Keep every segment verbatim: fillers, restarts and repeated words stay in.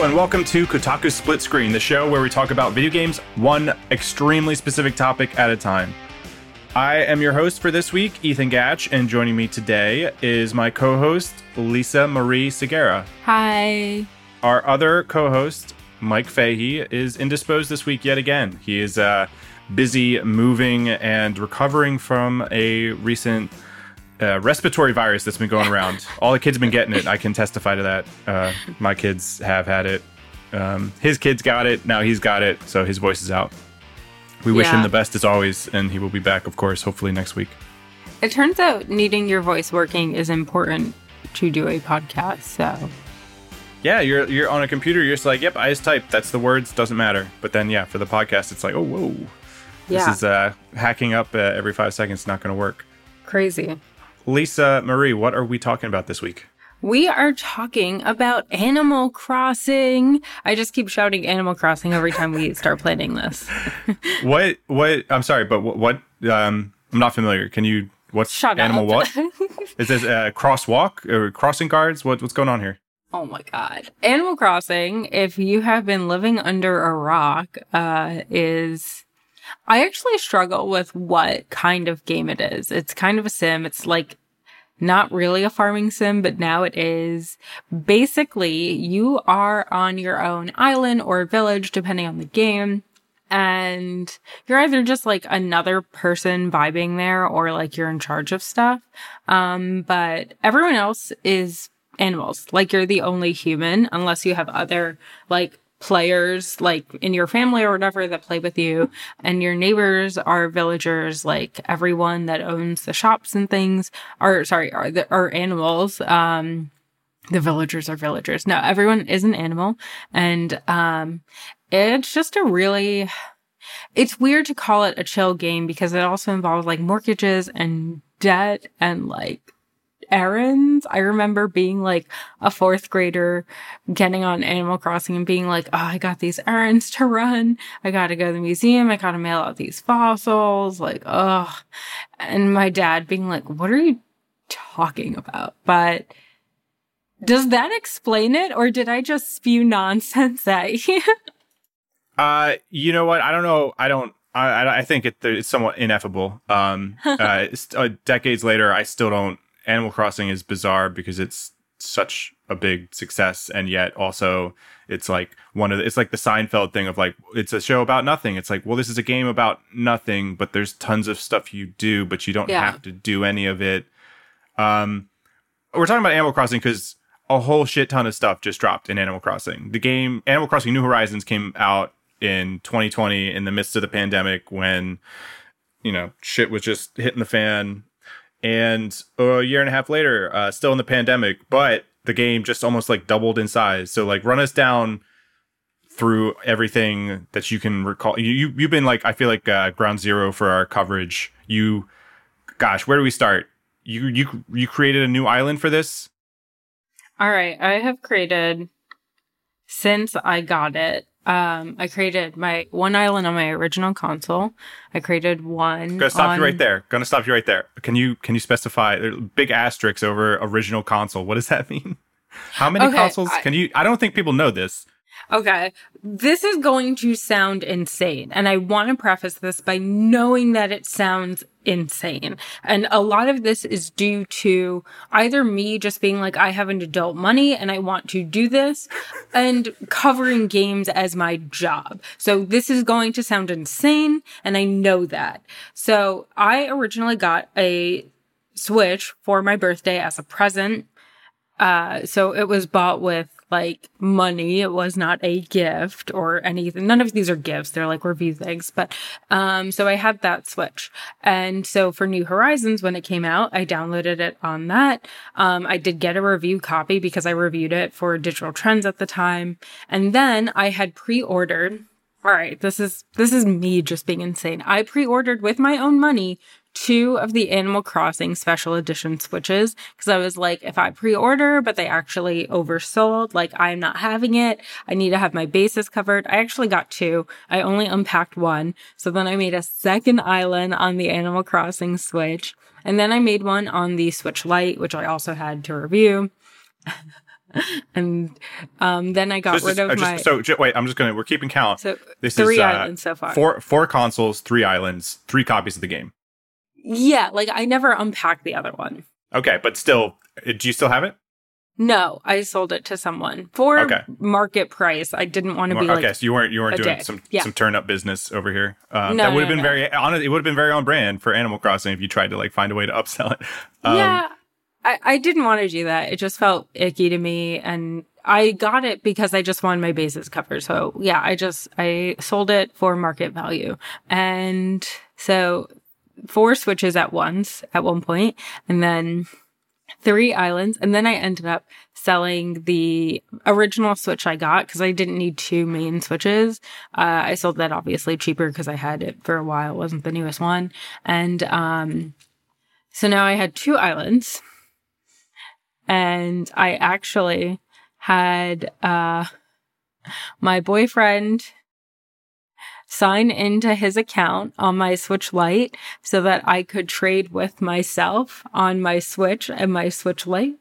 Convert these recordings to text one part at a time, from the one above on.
and welcome to Kotaku Split Screen, the show where we talk about video games, one extremely specific topic at a time. I am your host for this week, Ethan Gatch, and joining me today is my co-host, Lisa Marie Segura. Hi. Our other co-host, Mike Fahey, is indisposed this week yet again. He is uh, busy moving and recovering from a recent Uh, respiratory virus that's been going around. All the kids have been getting it. I can testify to that. Uh, my kids have had it. Um, his kids got it. Now he's got it. So his voice is out. We wish yeah. him the best as always. And he will be back, of course, hopefully next week. It turns out needing your voice working is important to do a podcast. So yeah, you're you're on a computer. You're just like, yep, I just typed. That's the words. Doesn't matter. But then, yeah, for the podcast, it's like, oh, whoa. This yeah. is uh, hacking up uh, every five seconds. Not going to work. Crazy. Lisa Marie, what are we talking about this week? We are talking about Animal Crossing. I just keep shouting Animal Crossing every time we start playing this. what, what, I'm sorry, but what, what um, I'm not familiar. Can you, what's Shut Animal up. what? Is this uh, crosswalk or crossing guards? What, what's going on here? Oh my God. Animal Crossing, if you have been living under a rock, uh, is... I actually struggle with what kind of game it is. It's kind of a sim. It's like not really a farming sim, but now it is. Basically, you are on your own island or village, depending on the game. And you're either just like another person vibing there or like you're in charge of stuff. Um, but everyone else is animals. Like you're the only human unless you have other like players like in your family or whatever that play with you, and your neighbors are villagers. Like everyone that owns the shops and things are sorry are the are animals. Um the villagers are villagers. No, everyone is an animal, and um it's just a really it's weird to call it a chill game because it also involves like mortgages and debt and like errands. I remember being like a fourth grader getting on Animal Crossing and being like, oh, I got these errands to run. I got to go to the museum. I got to mail out these fossils. Like, ugh. And my dad being like, what are you talking about? But does that explain it? Or did I just spew nonsense at you? uh, you know what? I don't know. I don't, I, I think it, it's somewhat ineffable. Um, uh, uh, decades later, I still don't, Animal Crossing is bizarre because it's such a big success, and yet also it's like one of the, it's like the Seinfeld thing of like, it's a show about nothing. It's like, well, this is a game about nothing, but there's tons of stuff you do, but you don't yeah. have to do any of it. Um, we're talking about Animal Crossing because a whole shit ton of stuff just dropped in Animal Crossing. The game Animal Crossing New Horizons came out in twenty twenty in the midst of the pandemic when, you know, shit was just hitting the fan. And a year and a half later, uh, still in the pandemic, but the game just almost like doubled in size. So like run us down through everything that you can recall. You, you, you've been like, I feel like uh, ground zero for our coverage. You, gosh, where do we start? You, you, you created a new island for this? All right. I have created, since I got it, Um, I created my one island on my original console. I created one. Gonna stop on... you right there. Gonna stop you right there. Can you can you specify big asterisks over original console? What does that mean? How many okay, consoles I... can you? I don't think people know this. Okay, this is going to sound insane, and I want to preface this by knowing that it sounds insane. And a lot of this is due to either me just being like, I have an adult money and I want to do this, and covering games as my job. So this is going to sound insane, and I know that. So I originally got a Switch for my birthday as a present. Uh, so it was bought with like money. It was not a gift or anything. None of these are gifts. They're like review things. But, um, so I had that Switch. And so for New Horizons, when it came out, I downloaded it on that. Um, I did get a review copy because I reviewed it for Digital Trends at the time. And then I had pre-ordered. All right. This is, this is me just being insane. I pre-ordered with my own money two of the Animal Crossing special edition Switches, because I was like, if I pre-order, but they actually oversold, like I'm not having it. I need to have my bases covered. I actually got two. I only unpacked one. So then I made a second island on the Animal Crossing Switch. And then I made one on the Switch Lite, which I also had to review. and um, then I got Just- rid of uh, just- my. So ju- wait, I'm just gonna. We're keeping count. So This three is uh, islands so far. Four four consoles, three islands, three copies of the game. Yeah, like I never unpacked the other one. Okay, but still, uh, do you still have it? No, I sold it to someone for Okay. market price. I didn't want to be okay, like. so you weren't you weren't a doing day. some Yeah. some turn up business over here. Uh, No, that would have no, been no. very honest. It would have been very on brand for Animal Crossing if you tried to like find a way to upsell it. Um, Yeah, I, I didn't want to do that. It just felt icky to me, and I got it because I just wanted my bases covered. So yeah, I just I sold it for market value, and so four switches at once at one point, and then three islands, and then I ended up selling the original Switch I got because I didn't need two main switches. Uh, I sold that obviously cheaper because I had it for a while. It wasn't the newest one, and um, so now I had two islands, and I actually had uh, my boyfriend sign into his account on my Switch Lite so that I could trade with myself on my Switch and my Switch Lite.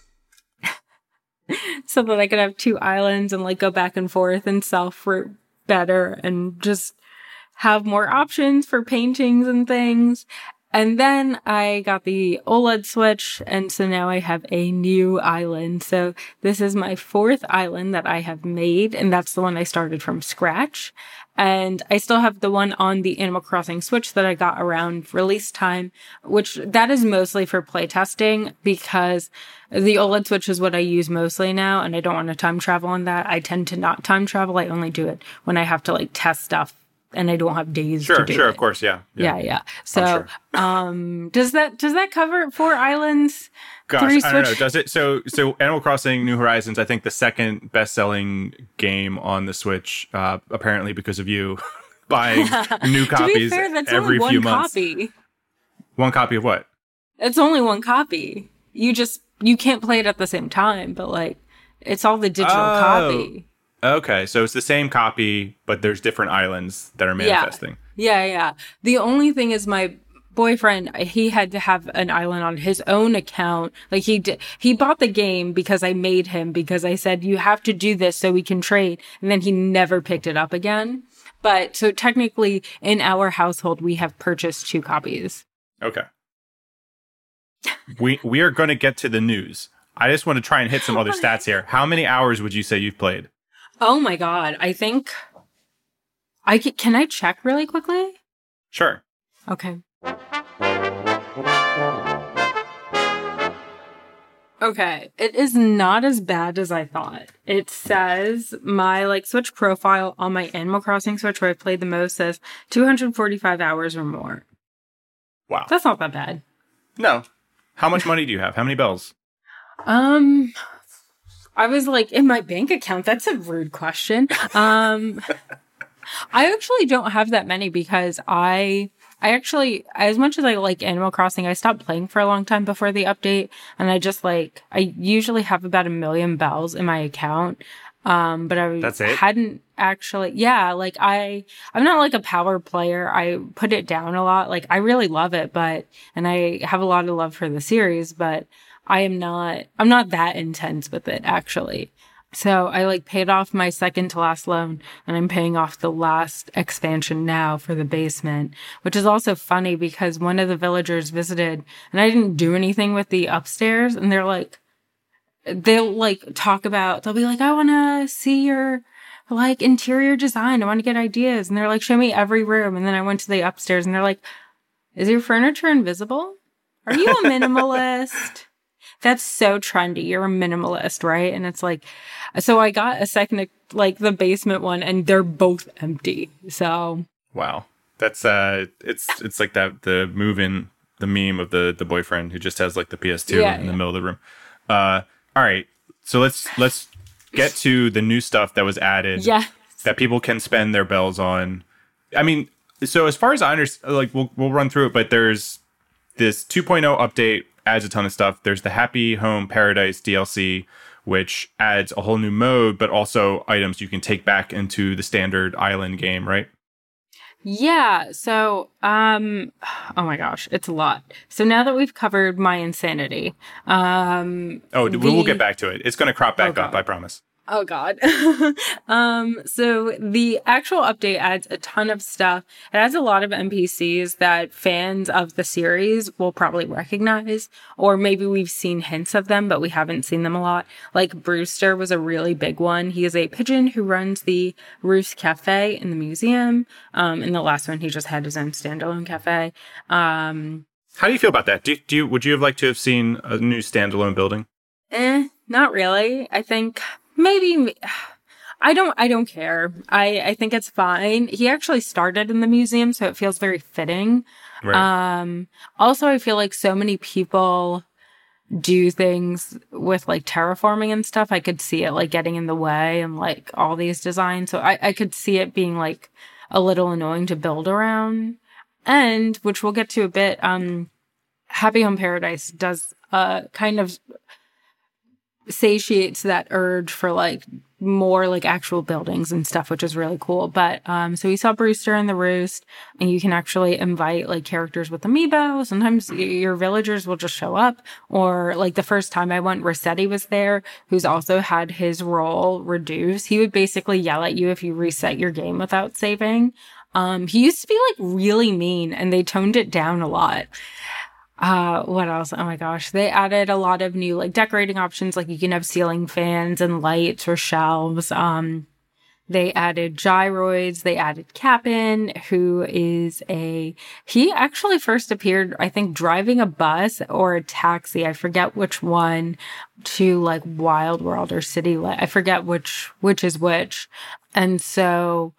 So that I could have two islands and like go back and forth and sell fruit better and just have more options for paintings and things. And then I got the OLED Switch, and so now I have a new island. So this is my fourth island that I have made, and that's the one I started from scratch. And I still have the one on the Animal Crossing Switch that I got around release time, which that is mostly for playtesting because the OLED Switch is what I use mostly now, and I don't want to time travel on that. I tend to not time travel. I only do it when I have to like test stuff and I don't have days Sure, to do sure, it. of course, yeah. Yeah, yeah. So, sure. um, does that does that cover four islands? Gosh, three I don't know. Switch- Does it? So, so Animal Crossing: New Horizons, I think the second best-selling game on the Switch, uh, apparently because of you buying new to be copies fair, that's every only few one months. copy. One copy of what? It's only one copy. You just you can't play it at the same time, but like it's all the digital Oh. copy. Okay, so it's the same copy, but there's different islands that are manifesting. Yeah, yeah. The only thing is my boyfriend, he had to have an island on his own account. Like he did, he bought the game because I made him, because I said, you have to do this so we can trade. And then he never picked it up again. But so technically in our household, we have purchased two copies. Okay. we we are going to get to the news. I just want to try and hit some other stats here. How many hours would you say you've played? Oh my God. I think I can, can I check really quickly? Sure. Okay. Okay, it is not as bad as I thought. It says my like Switch profile on my Animal Crossing Switch where I played the most says two hundred forty-five hours or more. Wow. That's not that bad. No. How much money do you have? How many bells? Um, I was like in my bank account. That's a rude question. Um, I actually don't have that many because I. I actually, as much as I like Animal Crossing, I stopped playing for a long time before the update. And I just like, I usually have about a million bells in my account. Um, but I That's it? hadn't actually, yeah, like I, I'm not like a power player. I put it down a lot. Like I really love it, but, and I have a lot of love for the series, but I am not, I'm not that intense with it actually. So I like paid off my second to last loan and I'm paying off the last expansion now for the basement, which is also funny because one of the villagers visited and I didn't do anything with the upstairs and they're like, they'll like talk about, they'll be like, I want to see your like interior design. I want to get ideas. And they're like, show me every room. And then I went to the upstairs and they're like, is your furniture invisible? Are you a minimalist? That's so trendy. You're a minimalist, right? And it's like, so I got a second, like the basement one, and they're both empty. So Wow. That's uh it's it's like that the move in the meme of the the boyfriend who just has like the P S two Yeah, in yeah. the middle of the room. Uh all right. So let's let's get to the new stuff that was added yeah, that people can spend their bells on. I mean, so as far as I understand, like we'll we'll run through it, but there's this two point oh update adds a ton of stuff. There's the Happy Home Paradise D L C, which adds a whole new mode, but also items you can take back into the standard island game, right? Yeah. So, um, oh my gosh, it's a lot. So now that we've covered my insanity, um, Oh, the, we'll get back to it. It's going to crop back oh up, I promise. Oh God. um, so the actual update adds a ton of stuff. It adds a lot of N P Cs that fans of the series will probably recognize, or maybe we've seen hints of them, but we haven't seen them a lot. Like Brewster was a really big one. He is a pigeon who runs the Roost Cafe in the museum. Um, in the last one, he just had his own standalone cafe. Um, How do you feel about that? Do, do you, would you have liked to have seen a new standalone building? eh, not really. I think maybe I don't I don't care. I, I think it's fine. He actually started in the museum, so it feels very fitting. Right. Um also I feel like so many people do things with like terraforming and stuff. I could see it like getting in the way and like all these designs. So I, I could see it being like a little annoying to build around. And which we'll get to a bit, um Happy Home Paradise does uh kind of satiates that urge for like more like actual buildings and stuff, which is really cool. But um so we saw Brewster in the Roost, and you can actually invite like characters with amiibo. Sometimes your villagers will just show up, or like the first time I went, Rossetti was there, who's also had his role reduced. He would basically yell at you if you reset your game without saving. Um he used to be like really mean, and they toned it down a lot. Uh, what else? Oh my gosh. They added a lot of new like decorating options. Like you can have ceiling fans and lights or shelves. Um, they added gyroids. They added Cap'n, who is a, he actually first appeared, I think, driving a bus or a taxi. I forget which one, to like Wild World or City Light. I forget which, which is which. And so,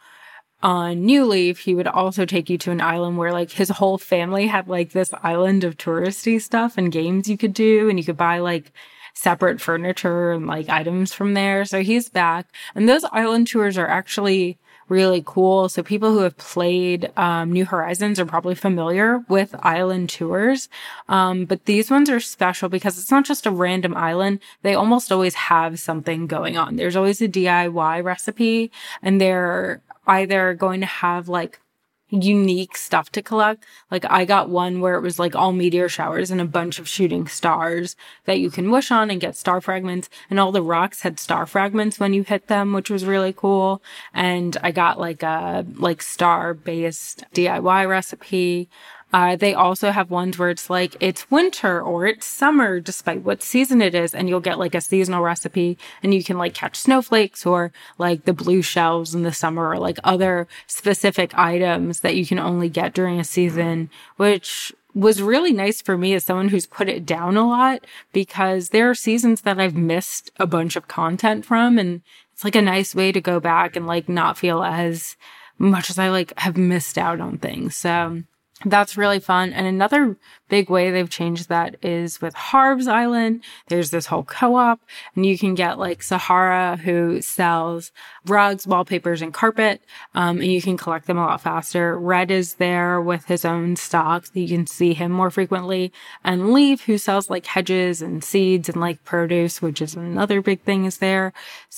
on New Leaf, he would also take you to an island where like his whole family had like this island of touristy stuff and games you could do, and you could buy like separate furniture and like items from there. So he's back, and those island tours are actually really cool. So people who have played um, New Horizons are probably familiar with island tours. Um, but these ones are special because it's not just a random island. They almost always have something going on. There's always a D I Y recipe, and they're either going to have like unique stuff to collect. Like I got one where it was like all meteor showers and a bunch of shooting stars that you can wish on and get star fragments, and all the rocks had star fragments when you hit them, which was really cool. And I got like a like star based D I Y recipe. Uh, they also have ones where it's like, it's winter or it's summer, despite what season it is. And you'll get like a seasonal recipe, and you can like catch snowflakes or like the blue shells in the summer, or like other specific items that you can only get during a season, which was really nice for me as someone who's put it down a lot, because there are seasons that I've missed a bunch of content from. And it's like a nice way to go back and like not feel as much as I like have missed out on things. So that's really fun. And another big way they've changed that is with Harb's Island. There's this whole co-op, and you can get like Sahara, who sells rugs, wallpapers, and carpet. Um, and you can collect them a lot faster. Red is there with his own stock, so you can see him more frequently. And Leaf, who sells like hedges and seeds and like produce, which is another big thing, is there.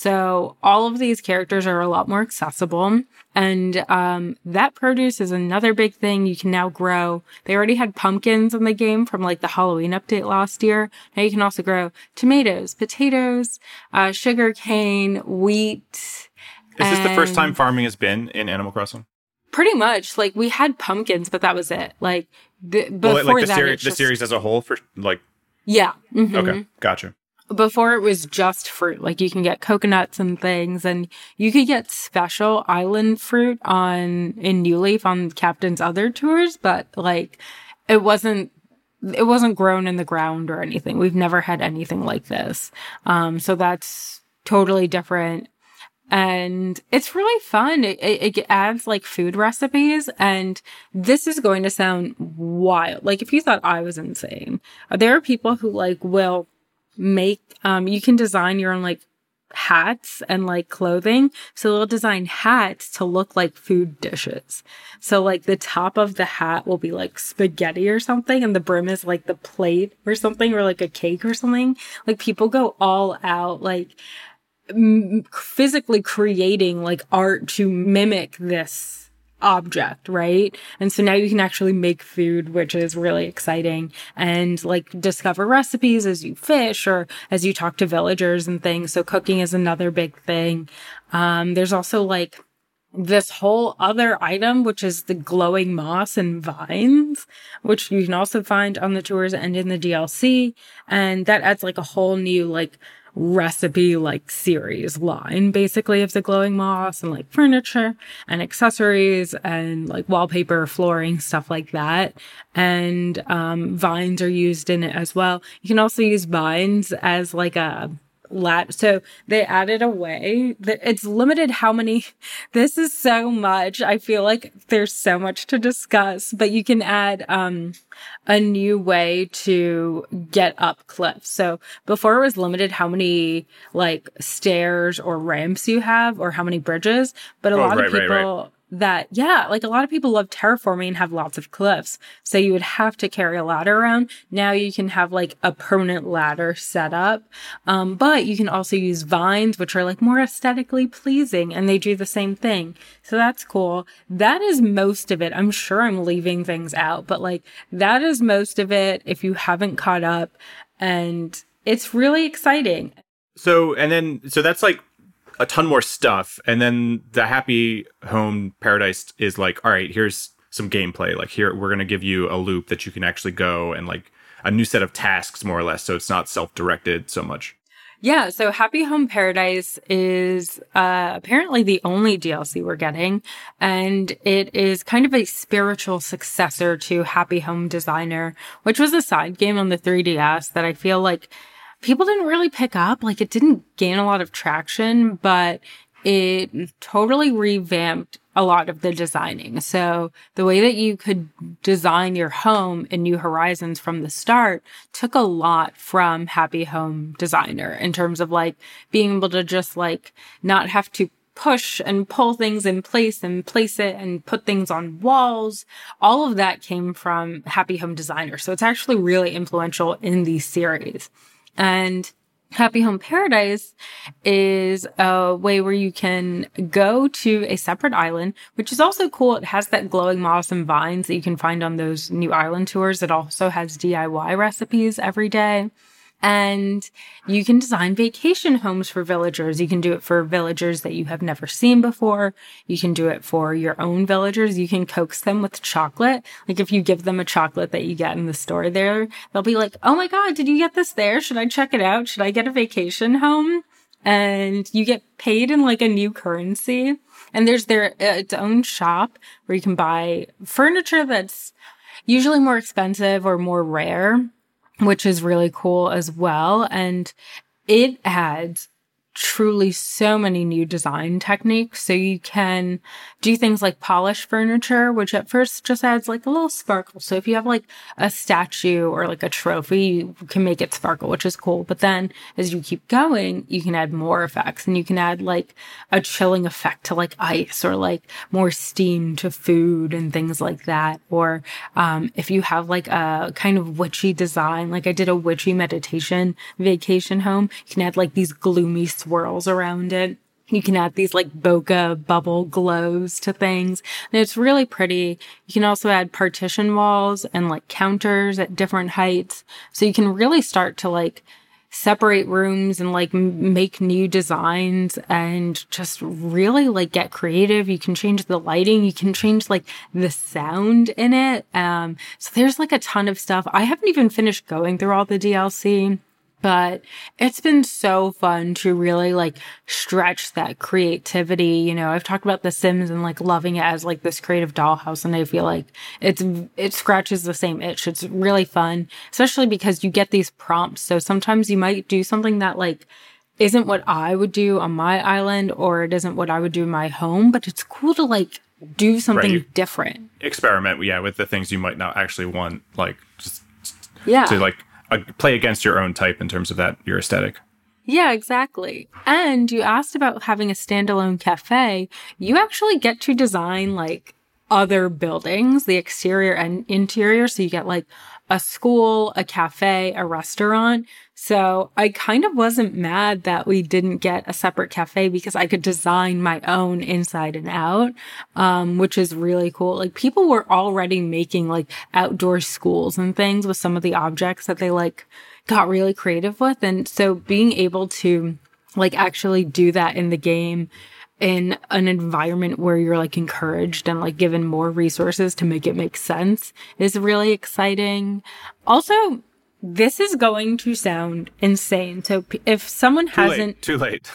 So all of these characters are a lot more accessible. And um that produce is another big thing you can now grow. They already had pumpkins in the game from like the Halloween update last year. Now you can also grow tomatoes, potatoes, uh, sugar cane, wheat. Is this the first time farming has been in Animal Crossing? Pretty much. Like we had pumpkins, but that was it. Like b- before well, like the, that, seri- it's the just... series as a whole, for like. Yeah. Mm-hmm. Okay, gotcha. Before it was just fruit. Like you can get coconuts and things, and you could get special island fruit on in New Leaf on Captain's other tours, but like it wasn't it wasn't grown in the ground or anything. We've never had anything like this. Um, so that's totally different. And it's really fun. It, it, it adds like food recipes, and this is going to sound wild. Like if you thought I was insane, there are people who like will make, um, you can design your own like hats and like clothing. So they'll design hats to look like food dishes. So like the top of the hat will be like spaghetti or something, and the brim is like the plate or something, or like a cake or something. Like people go all out, like m- physically creating like art to mimic this object, right? And so now you can actually make food, which is really exciting, and like discover recipes as you fish or as you talk to villagers and things. So cooking is another big thing. Um, there's also like this whole other item, which is the glowing moss and vines, which you can also find on the tours and in the D L C. And that adds like a whole new like recipe like series line basically of the glowing moss and like furniture and accessories and like wallpaper, flooring, stuff like that. And um vines are used in it as well. You can also use vines as like a lat so they added a way that it's limited how many. This is so much. I feel like there's so much to discuss, but you can add um a new way to get up cliffs. So before it was limited how many like stairs or ramps you have or how many bridges, but a oh, lot right, of people right, right. that, yeah, like a lot of people love terraforming and have lots of cliffs. So you would have to carry a ladder around. Now you can have like a permanent ladder set up. Um, but you can also use vines, which are like more aesthetically pleasing, and they do the same thing. So that's cool. That is most of it. I'm sure I'm leaving things out, but like that is most of it if you haven't caught up, and it's really exciting. So, and then, so that's like a ton more stuff. And then the Happy Home Paradise is like, all right, here's some gameplay. Like here, we're going to give you a loop that you can actually go and like a new set of tasks more or less. So it's not self-directed so much. Yeah, so Happy Home Paradise is uh, apparently the only D L C we're getting, and it is kind of a spiritual successor to Happy Home Designer, which was a side game on the three D S that I feel like people didn't really pick up. Like, it didn't gain a lot of traction, but it totally revamped a lot of the designing. So the way that you could design your home in New Horizons from the start took a lot from Happy Home Designer in terms of like being able to just like not have to push and pull things in place and place it and put things on walls. All of that came from Happy Home Designer. So it's actually really influential in these series. And Happy Home Paradise is a way where you can go to a separate island, which is also cool. It has that glowing moss and vines that you can find on those new island tours. It also has D I Y recipes every day. And you can design vacation homes for villagers. You can do it for villagers that you have never seen before. You can do it for your own villagers. You can coax them with chocolate. Like if you give them a chocolate that you get in the store there, they'll be like, oh my God, did you get this there? Should I check it out? Should I get a vacation home? And you get paid in like a new currency. And there's their uh, its own shop where you can buy furniture that's usually more expensive or more rare, which is really cool as well. And it adds truly so many new design techniques. So you can do things like polish furniture, which at first just adds like a little sparkle. So if you have like a statue or like a trophy, you can make it sparkle, which is cool. But then as you keep going, you can add more effects, and you can add like a chilling effect to like ice, or like more steam to food and things like that. Or um, if you have like a kind of witchy design, like I did a witchy meditation vacation home, you can add like these gloomy swirls around it. You can add these like bokeh bubble glows to things, and it's really pretty. You can also add partition walls and like counters at different heights. So you can really start to like separate rooms and like m- make new designs and just really like get creative. You can change the lighting. You can change like the sound in it. Um, so there's like a ton of stuff. I haven't even finished going through all the D L C. But it's been so fun to really like stretch that creativity. You know, I've talked about The Sims and like loving it as like this creative dollhouse, and I feel like it's, it scratches the same itch. It's really fun, especially because you get these prompts. So sometimes you might do something that like isn't what I would do on my island, or it isn't what I would do in my home, but it's cool to like do something right. different. Experiment, yeah, with the things you might not actually want, like just yeah. to like Uh, play against your own type in terms of that, your aesthetic. Yeah, exactly. And you asked about having a standalone cafe. You actually get to design like other buildings, the exterior and interior. So you get like a school, a cafe, a restaurant. So I kind of wasn't mad that we didn't get a separate cafe because I could design my own inside and out, um, which is really cool. Like people were already making like outdoor schools and things with some of the objects that they like got really creative with. And so being able to like actually do that in the game in an environment where you're like encouraged and like given more resources to make it make sense is really exciting. Also, this is going to sound insane. So p- if someone Too hasn't... late. Too late.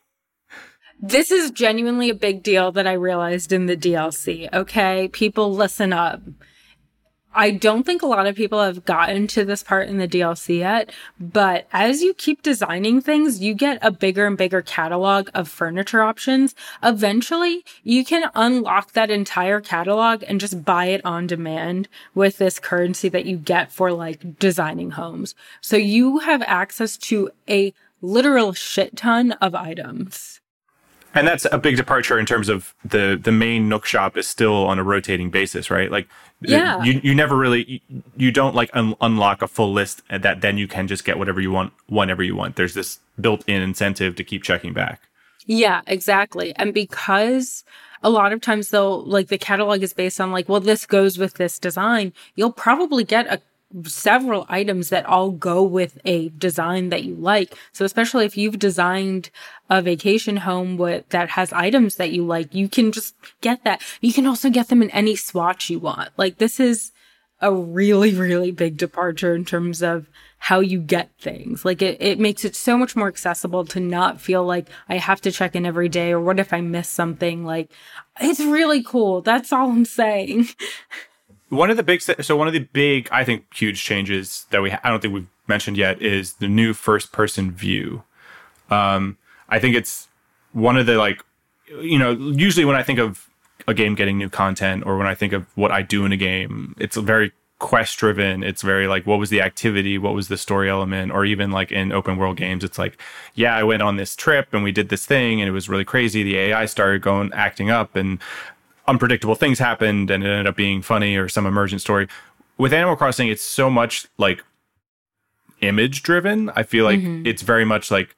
This is genuinely a big deal that I realized in the D L C. Okay, people listen up. I don't think a lot of people have gotten to this part in the D L C yet, but as you keep designing things, you get a bigger and bigger catalog of furniture options. Eventually, you can unlock that entire catalog and just buy it on demand with this currency that you get for like designing homes. So you have access to a literal shit ton of items. And that's a big departure in terms of the the main Nook shop is still on a rotating basis, right? Like, yeah. you you never really, you, you don't like un- unlock a full list that then you can just get whatever you want whenever you want. There's this built-in incentive to keep checking back. Yeah, exactly. And because a lot of times though, like the catalog is based on like, well, this goes with this design, you'll probably get a several items that all go with a design that you like. So especially if you've designed a vacation home with that has items that you like, you can just get that. You can also get them in any swatch you want. Like this is a really, really big departure in terms of how you get things. Like it, it makes it so much more accessible to not feel like I have to check in every day or what if I miss something. Like it's really cool. That's all I'm saying. One of the big, so one of the big, I think, huge changes that we, I don't think we've mentioned yet is the new first person view. Um, I think it's one of the like, you know, usually when I think of a game getting new content or when I think of what I do in a game, it's very quest driven. It's very like, what was the activity? What was the story element? Or even like in open world games, it's like, yeah, I went on this trip and we did this thing and it was really crazy. The A I started going, acting up and unpredictable things happened and it ended up being funny or some emergent story. With Animal Crossing, it's so much like image driven. I feel like mm-hmm. it's very much like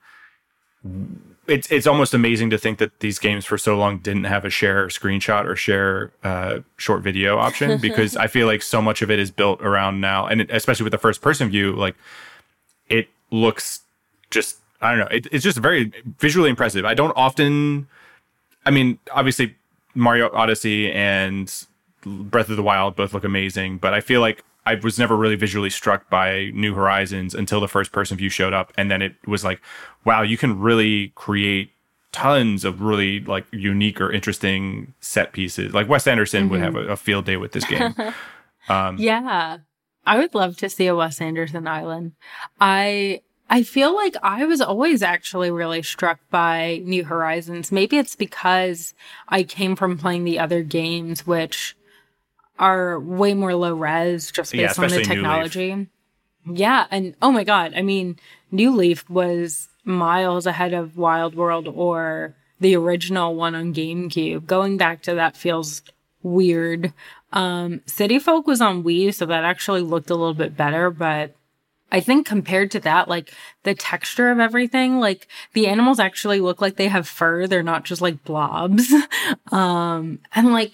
it's it's almost amazing to think that these games for so long didn't have a share screenshot or share uh, short video option because I feel like so much of it is built around now, and it, especially with the first person view, like it looks just I don't know. It, it's just very visually impressive. I don't often. I mean, obviously. Mario Odyssey and Breath of the Wild both look amazing, but I feel like I was never really visually struck by New Horizons until the first person view showed up. And then it was like, wow, you can really create tons of really like unique or interesting set pieces. Like Wes Anderson mm-hmm. would have a, a field day with this game. Um, yeah. I would love to see a Wes Anderson island. I... I feel like I was always actually really struck by New Horizons. Maybe it's because I came from playing the other games, which are way more low res, just based yeah, on the technology. Yeah, and oh my god, I mean, New Leaf was miles ahead of Wild World or the original one on GameCube. Going back to that feels weird. Um, City Folk was on Wii, so that actually looked a little bit better, but I think compared to that, like the texture of everything, like the animals actually look like they have fur. They're not just like blobs. um, and like,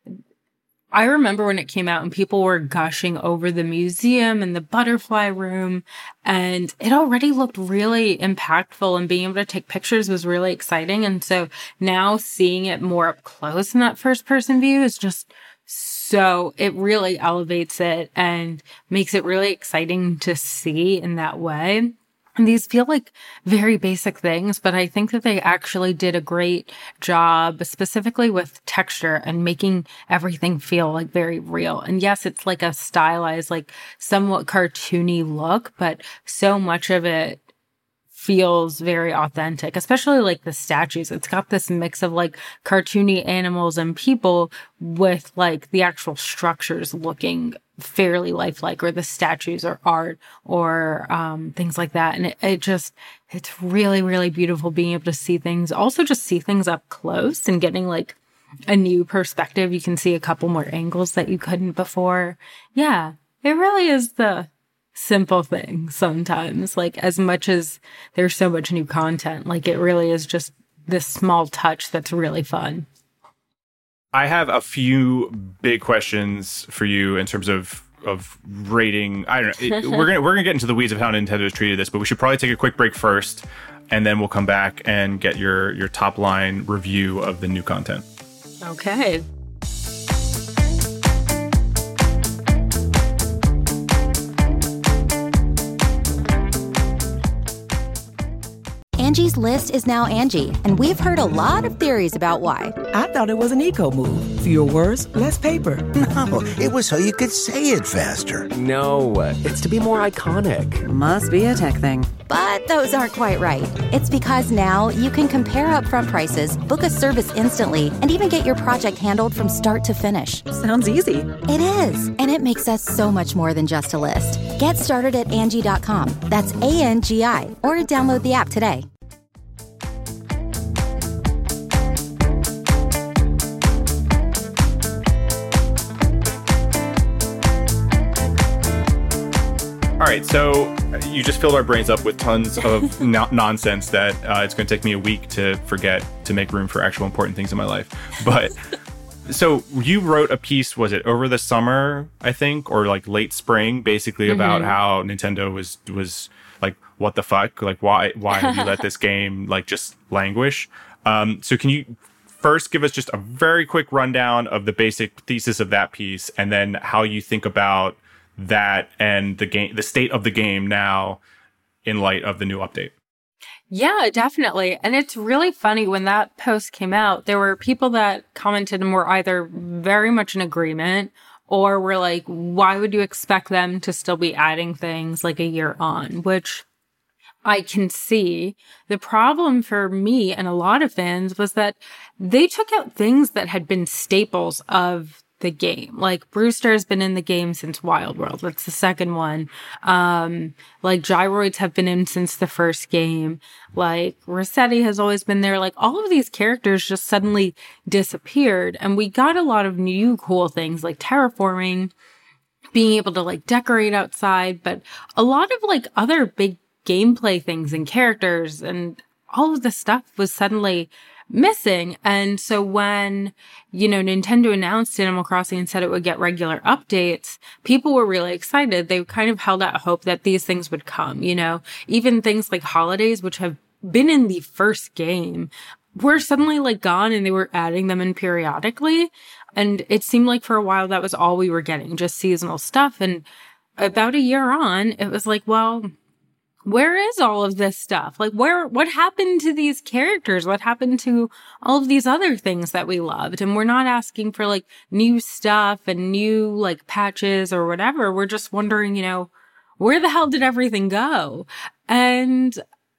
I remember when it came out and people were gushing over the museum and the butterfly room, and it already looked really impactful, and being able to take pictures was really exciting. And so now seeing it more up close in that first person view is just so it really elevates it and makes it really exciting to see in that way. And these feel like very basic things, but I think that they actually did a great job, specifically with texture and making everything feel like very real. And yes, it's like a stylized, like somewhat cartoony look, but so much of it feels very authentic, especially like the statues. It's got this mix of like cartoony animals and people with like the actual structures looking fairly lifelike, or the statues or art or um, things like that. And it, it just, it's really, really beautiful being able to see things. Also just see things up close and getting like a new perspective. You can see a couple more angles that you couldn't before. Yeah, It really is the simple thing sometimes. Like, as much as there's so much new content, like, it really is just this small touch that's really fun. I have a few big questions for you in terms of of rating. I don't know. It, we're gonna we're gonna get into the weeds of how Nintendo has treated this, but we should probably take a quick break first, and then we'll come back and get your your top line review of the new content. Okay. Angie's List is now Angie, and we've heard a lot of theories about why. I thought it was an eco move. Fewer words, less paper. No, it was so you could say it faster. No, it's to be more iconic. Must be a tech thing. But those aren't quite right. It's because now you can compare upfront prices, book a service instantly, and even get your project handled from start to finish. Sounds easy. It is, and it makes us so much more than just a list. Get started at Angie dot com. That's A N G I, or download the app today. All right, so you just filled our brains up with tons of no- nonsense that uh, it's going to take me a week to forget to make room for actual important things in my life. But so you wrote a piece, was it over the summer, I think, or like late spring, basically about mm-hmm. how Nintendo was was like, what the fuck? Like, why why have you let this game like just languish? Um, so can you first give us just a very quick rundown of the basic thesis of that piece, and then how you think about that and the game, the state of the game now in light of the new update? Yeah, definitely. And it's really funny, when that post came out, there were people that commented and were either very much in agreement or were like, why would you expect them to still be adding things like a year on? Which I can see. The problem for me and a lot of fans was that they took out things that had been staples of the game. Like, Brewster has been in the game since Wild World. That's the second one. Um, like, gyroids have been in since the first game. Like, Rossetti has always been there. Like, all of these characters just suddenly disappeared. And we got a lot of new cool things, like terraforming, being able to, like, decorate outside, but a lot of, like, other big gameplay things and characters and all of the stuff was suddenly missing. And so when, you know, Nintendo announced Animal Crossing and said it would get regular updates, people were really excited. They kind of held out hope that these things would come, you know, even things like holidays, which have been in the first game, were suddenly like gone, and they were adding them in periodically. And it seemed like for a while that was all we were getting, just seasonal stuff. And about a year on, it was like, well, where is all of this stuff? Like, where, what happened to these characters? What happened to all of these other things that we loved? And we're not asking for like new stuff and new like patches or whatever. We're just wondering, you know, where the hell did everything go? And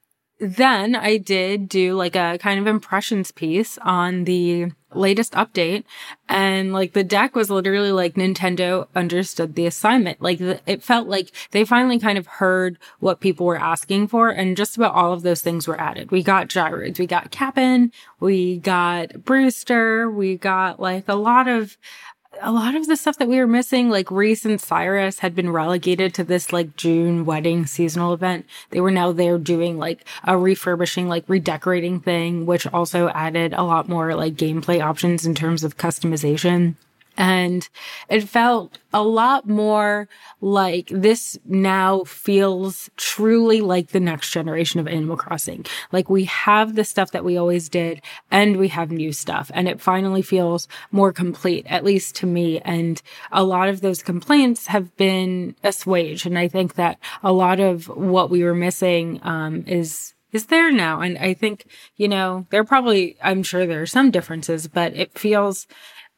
then I did do like a kind of impressions piece on the latest update, and like the deck was literally like Nintendo understood the assignment. Like the, it felt like they finally kind of heard what people were asking for, and just about all of those things were added. We got gyroids, we got Cap'n, we got Brewster, we got like a lot of a lot of the stuff that we were missing. Like Reese and Cyrus had been relegated to this like June wedding seasonal event. They were now there doing like a refurbishing, like redecorating thing, which also added a lot more like gameplay options in terms of customization. And it felt a lot more like this now feels truly like the next generation of Animal Crossing. Like we have the stuff that we always did, and we have new stuff, and it finally feels more complete, at least to me. And a lot of those complaints have been assuaged. And I think that a lot of what we were missing, um, is is there now. And I think, you know, there are probably, I'm sure there are some differences, but it feels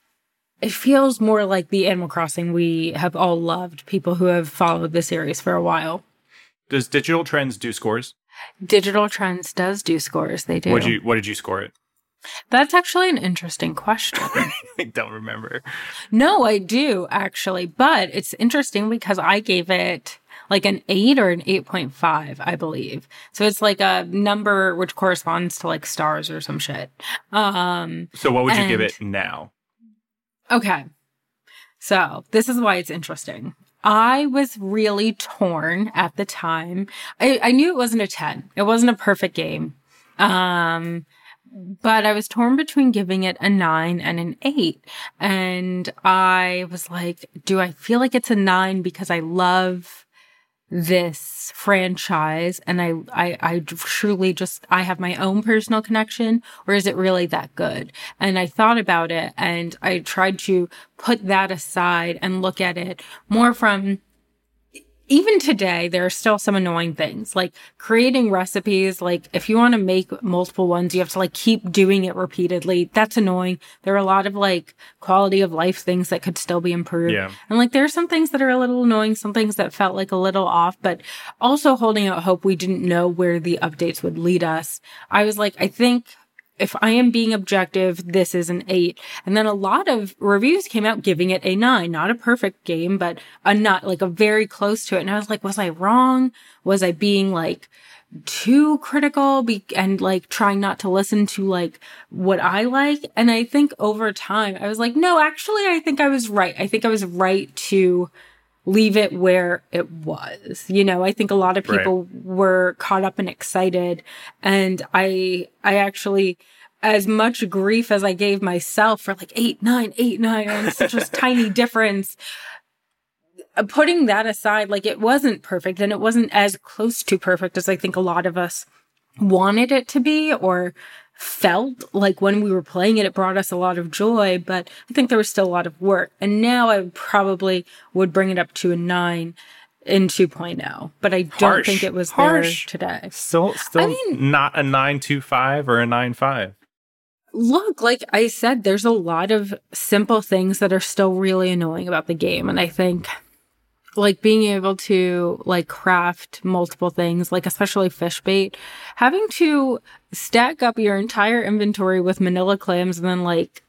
It feels more like the Animal Crossing we have all loved, people who have followed the series for a while. Does Digital Trends do scores? Digital Trends does do scores. They do. What did you, what did you score it? That's actually an interesting question. I don't remember. No, I do, actually. But it's interesting because I gave it like an eight or an eight point five, I believe. So it's like a number which corresponds to like stars or some shit. Um, so what would you and- give it now? Okay. So this is why it's interesting. I was really torn at the time. I, I knew it wasn't a ten. It wasn't a perfect game. Um, but I was torn between giving it a nine and an eight. And I was like, do I feel like it's a nine because I love this franchise and I, I, I truly just, I have my own personal connection, or is it really that good? And I thought about it and I tried to put that aside and look at it more from, even today, there are still some annoying things, like creating recipes. Like if you want to make multiple ones, you have to like keep doing it repeatedly. That's annoying. There are a lot of like quality of life things that could still be improved. Yeah. And like there are some things that are a little annoying, some things that felt like a little off, but also holding out hope. We didn't know where the updates would lead us. I was like, I think if I am being objective, this is an eight. And then a lot of reviews came out giving it a nine, not a perfect game, but a not like a very close to it. And I was like, was I wrong? Was I being like too critical be- and like trying not to listen to like what I like? And I think over time I was like, no, actually, I think I was right. I think I was right to leave it where it was. You know, I think a lot of people right. were caught up and excited. And I, I actually, as much grief as I gave myself for like eight, nine, eight, nine, and such a tiny difference, putting that aside, like it wasn't perfect and it wasn't as close to perfect as I think a lot of us wanted it to be or felt like when we were playing it, it brought us a lot of joy, but I think there was still a lot of work. And now I probably would bring it up to a nine in two point oh, but I don't Harsh. think it was Harsh. there today. Still, still I mean, not a nine point two five or a nine point five. Look, like I said, there's a lot of simple things that are still really annoying about the game. And I think like being able to like craft multiple things, like especially fish bait, having to stack up your entire inventory with manila clams and then like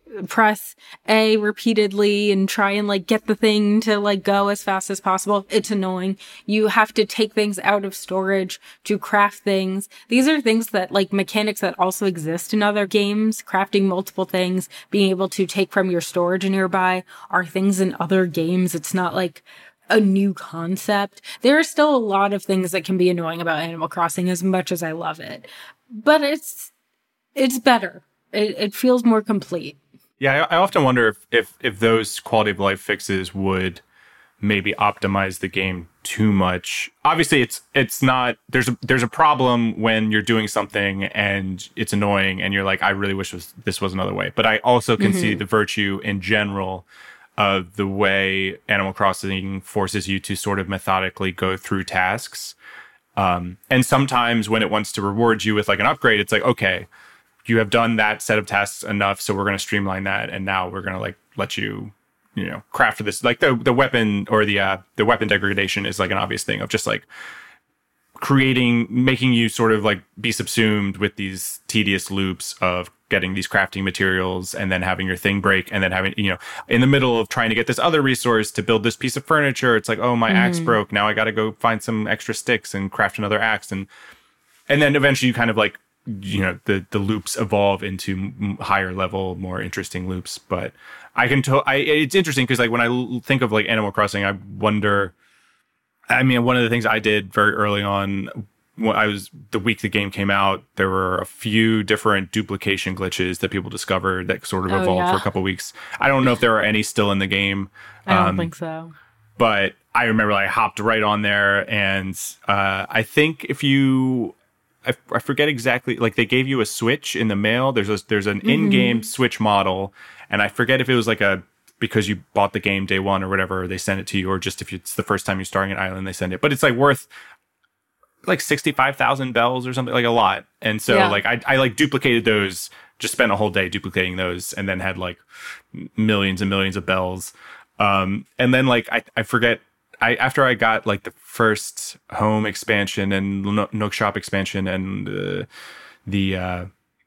press A repeatedly and try and like get the thing to like go as fast as possible. It's annoying. You have to take things out of storage to craft things. These are things that like mechanics that also exist in other games. Crafting multiple things, being able to take from your storage nearby are things in other games. It's not like a new concept. There are still a lot of things that can be annoying about Animal Crossing as much as I love it, but it's, it's better. It, it feels more complete. Yeah. I, I often wonder if, if, if those quality of life fixes would maybe optimize the game too much. Obviously it's, it's not, there's a, there's a problem when you're doing something and it's annoying and you're like, I really wish was, this was another way. But I also can mm-hmm. see the virtue in general of the way Animal Crossing forces you to sort of methodically go through tasks. Um, and sometimes when it wants to reward you with like an upgrade, it's like, okay, you have done that set of tasks enough, so we're going to streamline that. And now we're going to like let you, you know, craft this. Like the, the weapon or the, uh, the weapon degradation is like an obvious thing of just like creating, making you sort of like be subsumed with these tedious loops of getting these crafting materials and then having your thing break and then having, you know, in the middle of trying to get this other resource to build this piece of furniture, it's like, oh, my mm. axe broke. Now I got to go find some extra sticks and craft another axe. And, and then eventually you kind of like, you know, the, the loops evolve into higher level, more interesting loops. But I can, to- I, it's interesting because like when I l- think of like Animal Crossing, I wonder, I mean, one of the things I did very early on, when I was the week the game came out, there were a few different duplication glitches that people discovered that sort of oh, evolved yeah. for a couple of weeks. I don't know if there are any still in the game. I don't um, think so. But I remember like, I hopped right on there, and uh, I think if you, I, I forget exactly, like they gave you a Switch in the mail. There's a, there's an mm-hmm. in-game Switch model, and I forget if it was like a because you bought the game day one or whatever, they send it to you, or just if it's the first time you're starting an island, they send it. But it's like worth like sixty-five thousand bells or something, like a lot. And so yeah. like I, I like duplicated those, just spent a whole day duplicating those, and then had like millions and millions of bells. Um, and then like, I, I forget, I, after I got like the first home expansion and Nook Shop expansion and uh, the, uh,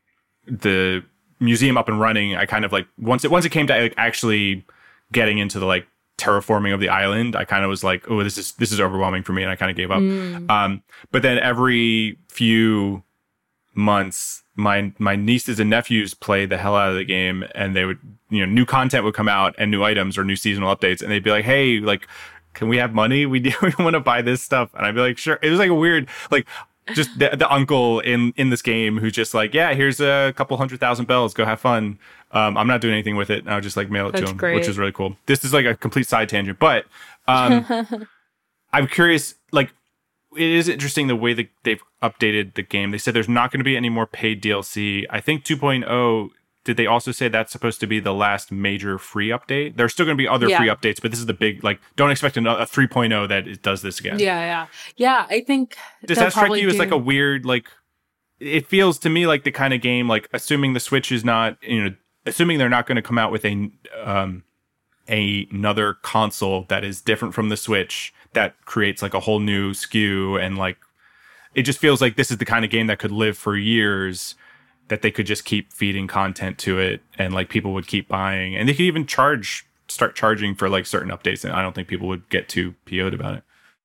the museum up and running, I kind of like, once it, once it came to like, actually getting into the like terraforming of the island, I kind of was like, oh, this is, this is overwhelming for me. And I kind of gave up. Mm. Um, but then every few months, my, my nieces and nephews played the hell out of the game, and they would, you know, new content would come out and new items or new seasonal updates. And they'd be like, hey, like, can we have money? We do, we want to buy this stuff. And I'd be like, sure. It was like a weird, like, just the, the uncle in, in this game who's just like, yeah, here's a couple hundred thousand bells. Go have fun. Um, I'm not doing anything with it. And I'll just like mail it That's to him, great. which is really cool. This is like a complete side tangent, but um, I'm curious, like, it is interesting the way that they've updated the game. They said there's not going to be any more paid D L C. I think two point oh, did they also say that's supposed to be the last major free update? There's still going to be other Yeah. free updates, but this is the big, like, don't expect a, a three point oh that it does this again. Yeah, yeah. Yeah, I think Does they'll that strike probably you as do- like a weird, like, it feels to me like the kind of game, like, assuming the Switch is not, you know, assuming they're not going to come out with a, um, a, another console that is different from the Switch that creates like a whole new S K U, and like, it just feels like this is the kind of game that could live for years, that they could just keep feeding content to it and like people would keep buying, and they could even charge, start charging for like certain updates. And I don't think people would get too P O'd about it.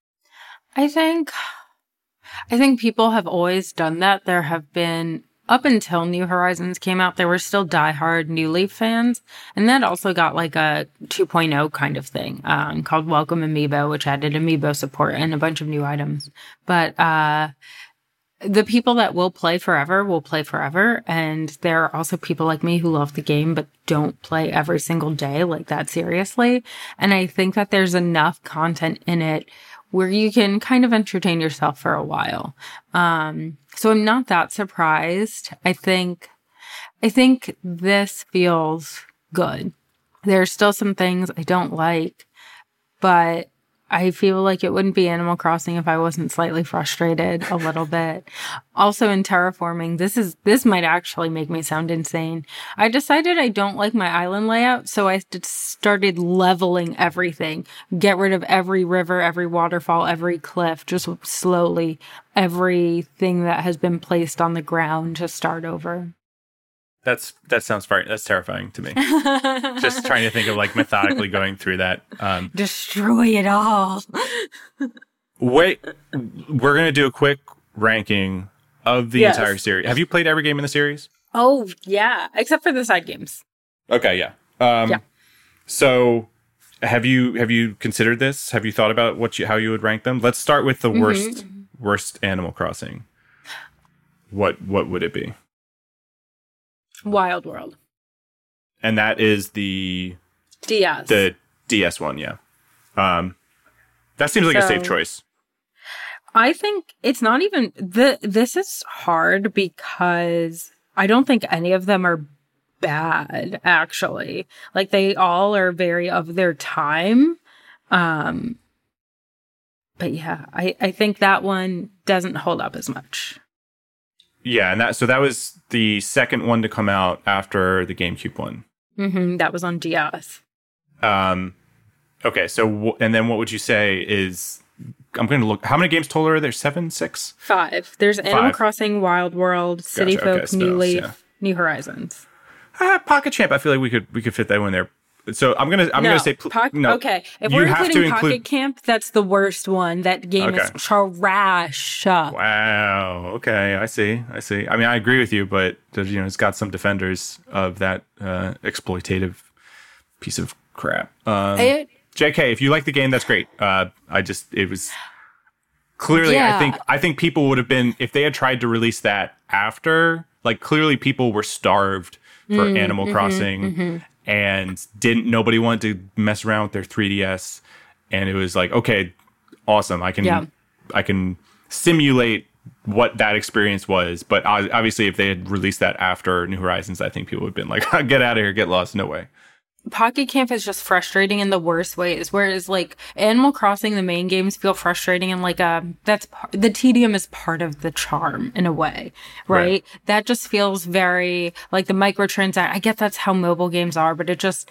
I think, I think people have always done that. There have been, up until New Horizons came out, there were still diehard New Leaf fans. And that also got like a two point oh kind of thing, um, called Welcome Amiibo, which added Amiibo support and a bunch of new items. But, uh, the people that will play forever will play forever. And there are also people like me who love the game, but don't play every single day like that seriously. And I think that there's enough content in it where you can kind of entertain yourself for a while. Um, so I'm not that surprised. I think, I think this feels good. There's still some things I don't like, but I feel like it wouldn't be Animal Crossing if I wasn't slightly frustrated a little bit. Also in terraforming, this is, this might actually make me sound insane. I decided I don't like my island layout, so I just started leveling everything. Get rid of every river, every waterfall, every cliff, just slowly everything that has been placed on the ground to start over. That's, that sounds very, that's terrifying to me. Just trying to think of like methodically going through that. Um, Destroy it all. Wait, we're going to do a quick ranking of the Yes. entire series. Have you played every game in the series? Oh, yeah. Except for the side games. Okay, yeah. Um, Yeah. So, have you have you considered this? Have you thought about what you, how you would rank them? Let's start with the Mm-hmm. worst worst Animal Crossing. What what would it be? Wild World. And that is the D S. the D S one, yeah. Um, that seems like a safe So- choice. I think it's not even the this is hard because I don't think any of them are bad, actually. Like they all are very of their time. Um but yeah, I, I think that one doesn't hold up as much. Yeah, and that so that was the second one to come out after the GameCube one. Mm-hmm, that was on D S. Um, okay, so w- and then what would you say is? I'm going to look. How many games total are there? Seven, six? Five. There's Animal Five. Crossing, Wild World, City Gotcha, okay, Folk, so, New Leaf, yeah. New Horizons. Ah, Pocket Champ. I feel like we could we could fit that one there. So I'm gonna I'm no, gonna say pl- Poc- no. okay. If you we're have including to Pocket include. Camp, that's the worst one. That game Okay. is trash. Wow. Okay, I see. I see. I mean, I agree with you, but there's, you know, it's got some defenders of that uh, exploitative piece of crap. Um, It- J K, if you like the game, that's great. Uh, I just it was clearly. Yeah. I think I think people would have been if they had tried to release that after. Like clearly, people were starved for Mm, Animal mm-hmm, Crossing, and didn't nobody wanted to mess around with their three D S, and it was like, okay, awesome, I can Yeah. I can simulate what that experience was. But ob- obviously, if they had released that after New Horizons, I think people would have been like, get out of here, get lost, no way. Pocket Camp is just frustrating in the worst ways. Whereas like Animal Crossing, the main games feel frustrating and like um that's par- the tedium is part of the charm in a way, right? Right. That just feels very like the microtransact. I get that's how mobile games are, but it just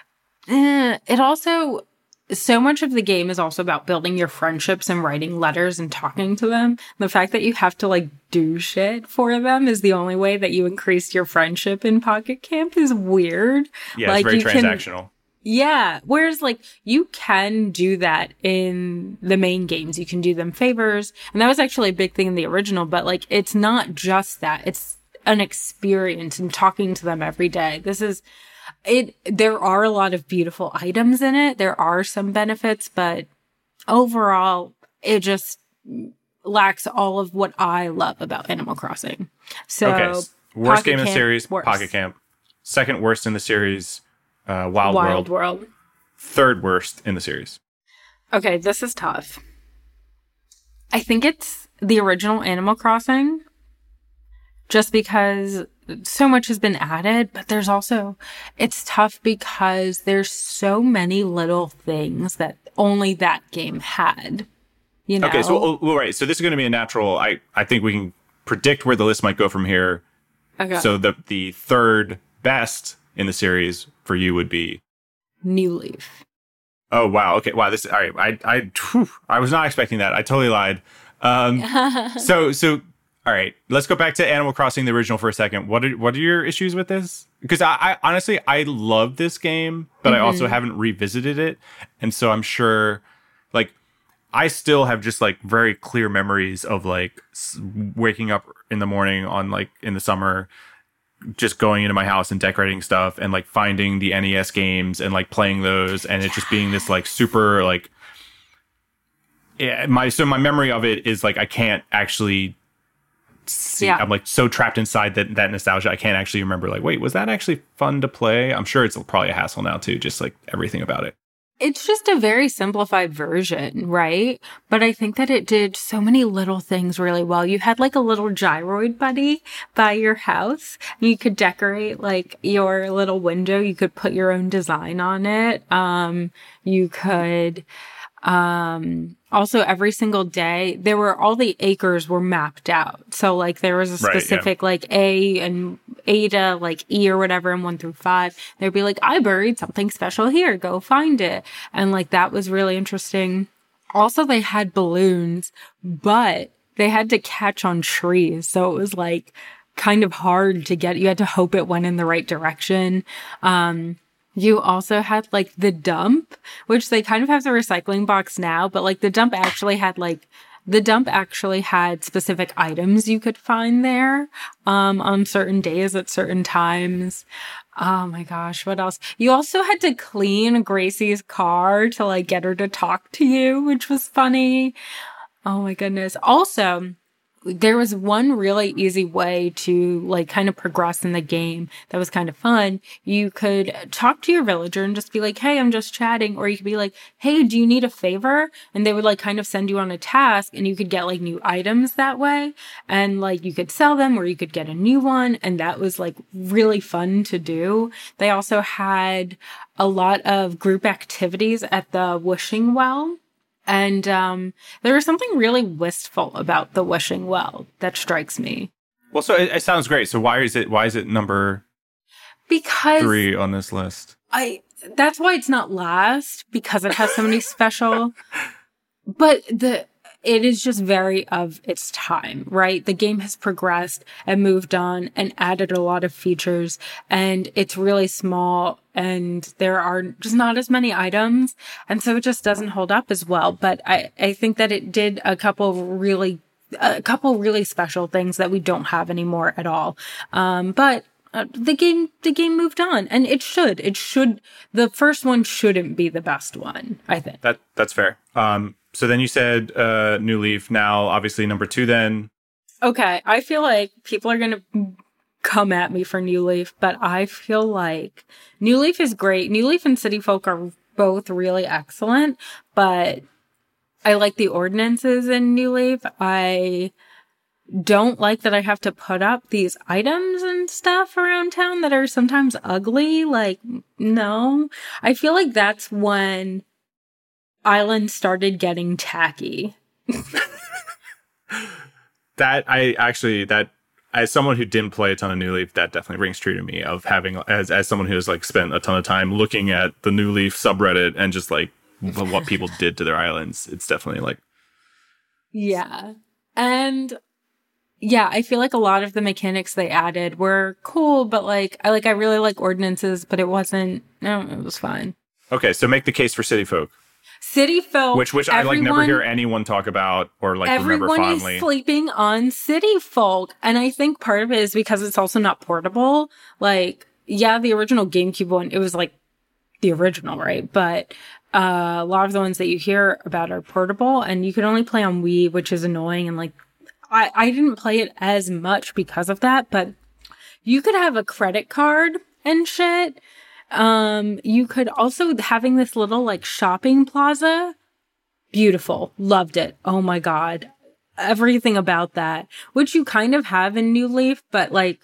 eh, it also so much of the game is also about building your friendships and writing letters and talking to them. The fact that you have to like do shit for them is the only way that you increase your friendship in Pocket Camp is weird. Yeah, like, it's very you can- transactional. yeah. Whereas like you can do that in the main games. You can do them favors. And that was actually a big thing in the original, but like it's not just that. It's an experience and talking to them every day. This is it. There are a lot of beautiful items in it. There are some benefits, but overall, it just lacks all of what I love about Animal Crossing. So, okay, worst Pocket game in the Camp, series, worst. Pocket Camp. Second worst in the series, uh, Wild, Wild World. World. Third worst in the series. Okay, this is tough. I think it's the original Animal Crossing, just because so much has been added, but there's also, it's tough because there's so many little things that only that game had, you know? Okay, so, well, right, so this is going to be a natural, I, I think we can predict where the list might go from here. Okay. So the, the third best in the series for you would be? New Leaf. Oh, wow. Okay. Wow. This, all right. I, I, whew, I was not expecting that. I totally lied. Um, so, so, all right. Let's go back to Animal Crossing, the original, for a second. What are, what are your issues with this? Because I, I honestly, I love this game, but mm-hmm. I also haven't revisited it. And so I'm sure, like, I still have just like very clear memories of like waking up in the morning on like in the summer, just going into my house and decorating stuff and like finding the N E S games and like playing those, and it just being this like super like yeah, my so my memory of it is like I can't actually see. Yeah. I'm like so trapped inside that that nostalgia. I can't actually remember like, wait, was that actually fun to play? I'm sure it's probably a hassle now too, just like everything about it. It's just a very simplified version, right? But I think that it did so many little things really well. You had like a little gyroid buddy by your house. You could decorate like your little window. You could put your own design on it. Um, you could, um, also every single day there were all the acres were mapped out. So like there was a specific right, yeah. like A and Ada, like E or whatever, and one through five. They'd be like, I buried something special here. Go find it. And like that was really interesting. Also, they had balloons, but they had to catch on trees. So it was like kind of hard to get. You had to hope it went in the right direction. Um, You also had like the dump, which they kind of have the recycling box now, but like the dump actually had like, the dump actually had specific items you could find there, um, on certain days at certain times. Oh my gosh, what else? You also had to clean Gracie's car to like get her to talk to you, which was funny. Oh my goodness. Also, there was one really easy way to like kind of progress in the game that was kind of fun. You could talk to your villager and just be like, hey, I'm just chatting. Or you could be like, hey, do you need a favor? And they would like kind of send you on a task, and you could get like new items that way. And like you could sell them or you could get a new one. And that was like really fun to do. They also had a lot of group activities at the wishing well. And um, there was something really wistful about the wishing well that strikes me. Well, so it, it sounds great. So why is it why is it number because three on this list? I that's why it's not last, because it has so many special. But the it is just very of its time, right? The game has progressed and moved on and added a lot of features, and it's really small, and there are just not as many items, and so it just doesn't hold up as well. But I, I think that it did a couple really, a couple really special things that we don't have anymore at all. Um, but uh, the game, the game moved on, and it should, it should, the first one shouldn't be the best one, I think. That, that's fair. Um, So then you said uh, New Leaf. Now, obviously, number two then. Okay. I feel like people are going to come at me for New Leaf, but I feel like New Leaf is great. New Leaf and City Folk are both really excellent, but I like the ordinances in New Leaf. I don't like that I have to put up these items and stuff around town that are sometimes ugly. Like, no. I feel like that's when Island started getting tacky. That I actually that as someone who didn't play a ton of New Leaf, that definitely rings true to me. Of having as as someone who has like spent a ton of time looking at the New Leaf subreddit and just like what people did to their islands, it's definitely like yeah, and yeah, I feel like a lot of the mechanics they added were cool, but like I like I really like ordinances, but it wasn't. No, it was fine. Okay, so make the case for City Folk. City Folk, which which everyone, I like never hear anyone talk about or like remember fondly. Everyone is sleeping on City Folk, and I think part of it is because it's also not portable. Like, yeah, the original GameCube one, it was like the original, right? But Uh, a lot of the ones that you hear about are portable, and you can only play on Wii, which is annoying. And like, I, I didn't play it as much because of that, but you could have a credit card and shit. Um, you could also having this little like shopping plaza. Beautiful. Loved it. Oh my God. Everything about that, which you kind of have in New Leaf, but like,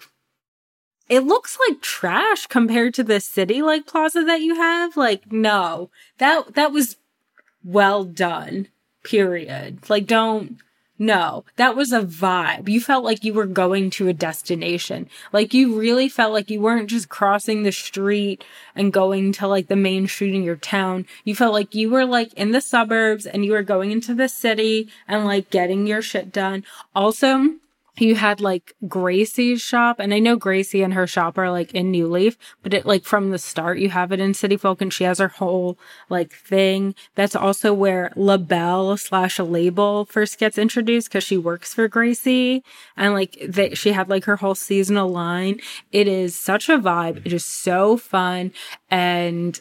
it looks like trash compared to the city like plaza that you have. Like, no, that, that was well done, period. Like, don't, no, that was a vibe. You felt like you were going to a destination. Like, you really felt like you weren't just crossing the street and going to like the main street in your town. You felt like you were like in the suburbs and you were going into the city and like getting your shit done. Also, you had like Gracie's shop, and I know Gracie and her shop are like in New Leaf, but it like from the start you have it in City Folk, and she has her whole like thing. That's also where LaBelle slash a label first gets introduced because she works for Gracie, and like they, she had like her whole seasonal line. It is such a vibe. It is so fun, and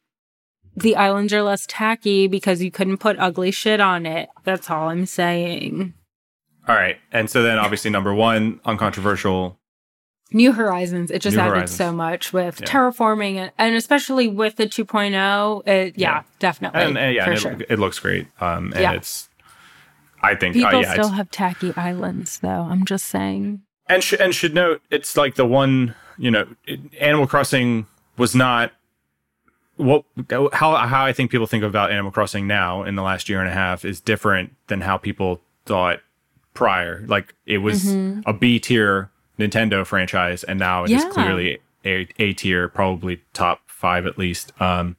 the islands are less tacky because you couldn't put ugly shit on it. That's all I'm saying. All right. And so then obviously number one, uncontroversial. New Horizons. It just New added Horizons. so much with Yeah. terraforming and, and especially with the two point oh. It, yeah, Yeah. definitely. And, and yeah, for and sure. it, it looks great. Um, and Yeah. it's, I think, People uh, yeah, still it's, have tacky islands, though. I'm just saying. and, sh- and should note, it's like the one, you know, it, Animal Crossing was not what, how, how I think people think about Animal Crossing now in the last year and a half is different than how people thought prior. Like, it was Mm-hmm. a B tier Nintendo franchise, and now it is Yeah. clearly a A tier, probably top five at least. Um,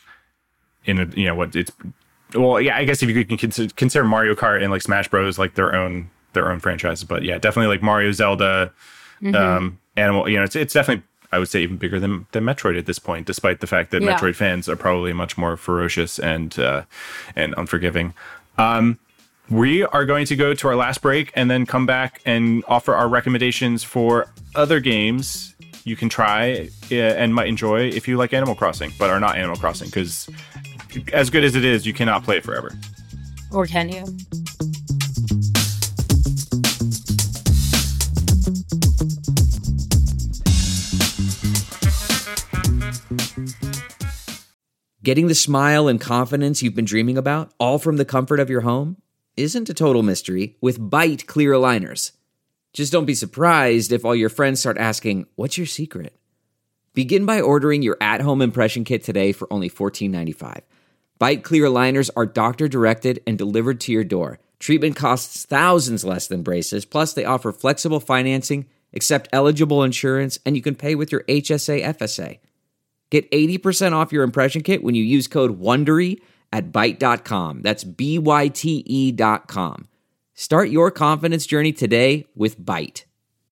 in a, you know what it's well, yeah, I guess if you can consider, consider Mario Kart and like Smash Bros like their own their own franchises, but yeah, definitely like Mario, Zelda, Mm-hmm. um, Animal. You know, it's it's definitely, I would say, even bigger than than Metroid at this point, despite the fact that Yeah. Metroid fans are probably much more ferocious and uh, and unforgiving. Um, We are going to go to our last break and then come back and offer our recommendations for other games you can try uh, and might enjoy if you like Animal Crossing, but are not Animal Crossing, because as good as it is, you cannot play it forever. Or can you? Getting the smile and confidence you've been dreaming about, all from the comfort of your home, isn't a total mystery with Byte clear aligners. Just don't be surprised if all your friends start asking, "What's your secret?" Begin by ordering your at-home impression kit today for only fourteen ninety-five. Byte clear aligners are doctor-directed and delivered to your door. Treatment costs thousands less than braces, plus they offer flexible financing, accept eligible insurance, and you can pay with your H S A F S A. Get eighty percent off your impression kit when you use code WONDERY at byte dot com. That's B Y T E dot com. Start your confidence journey today with Byte.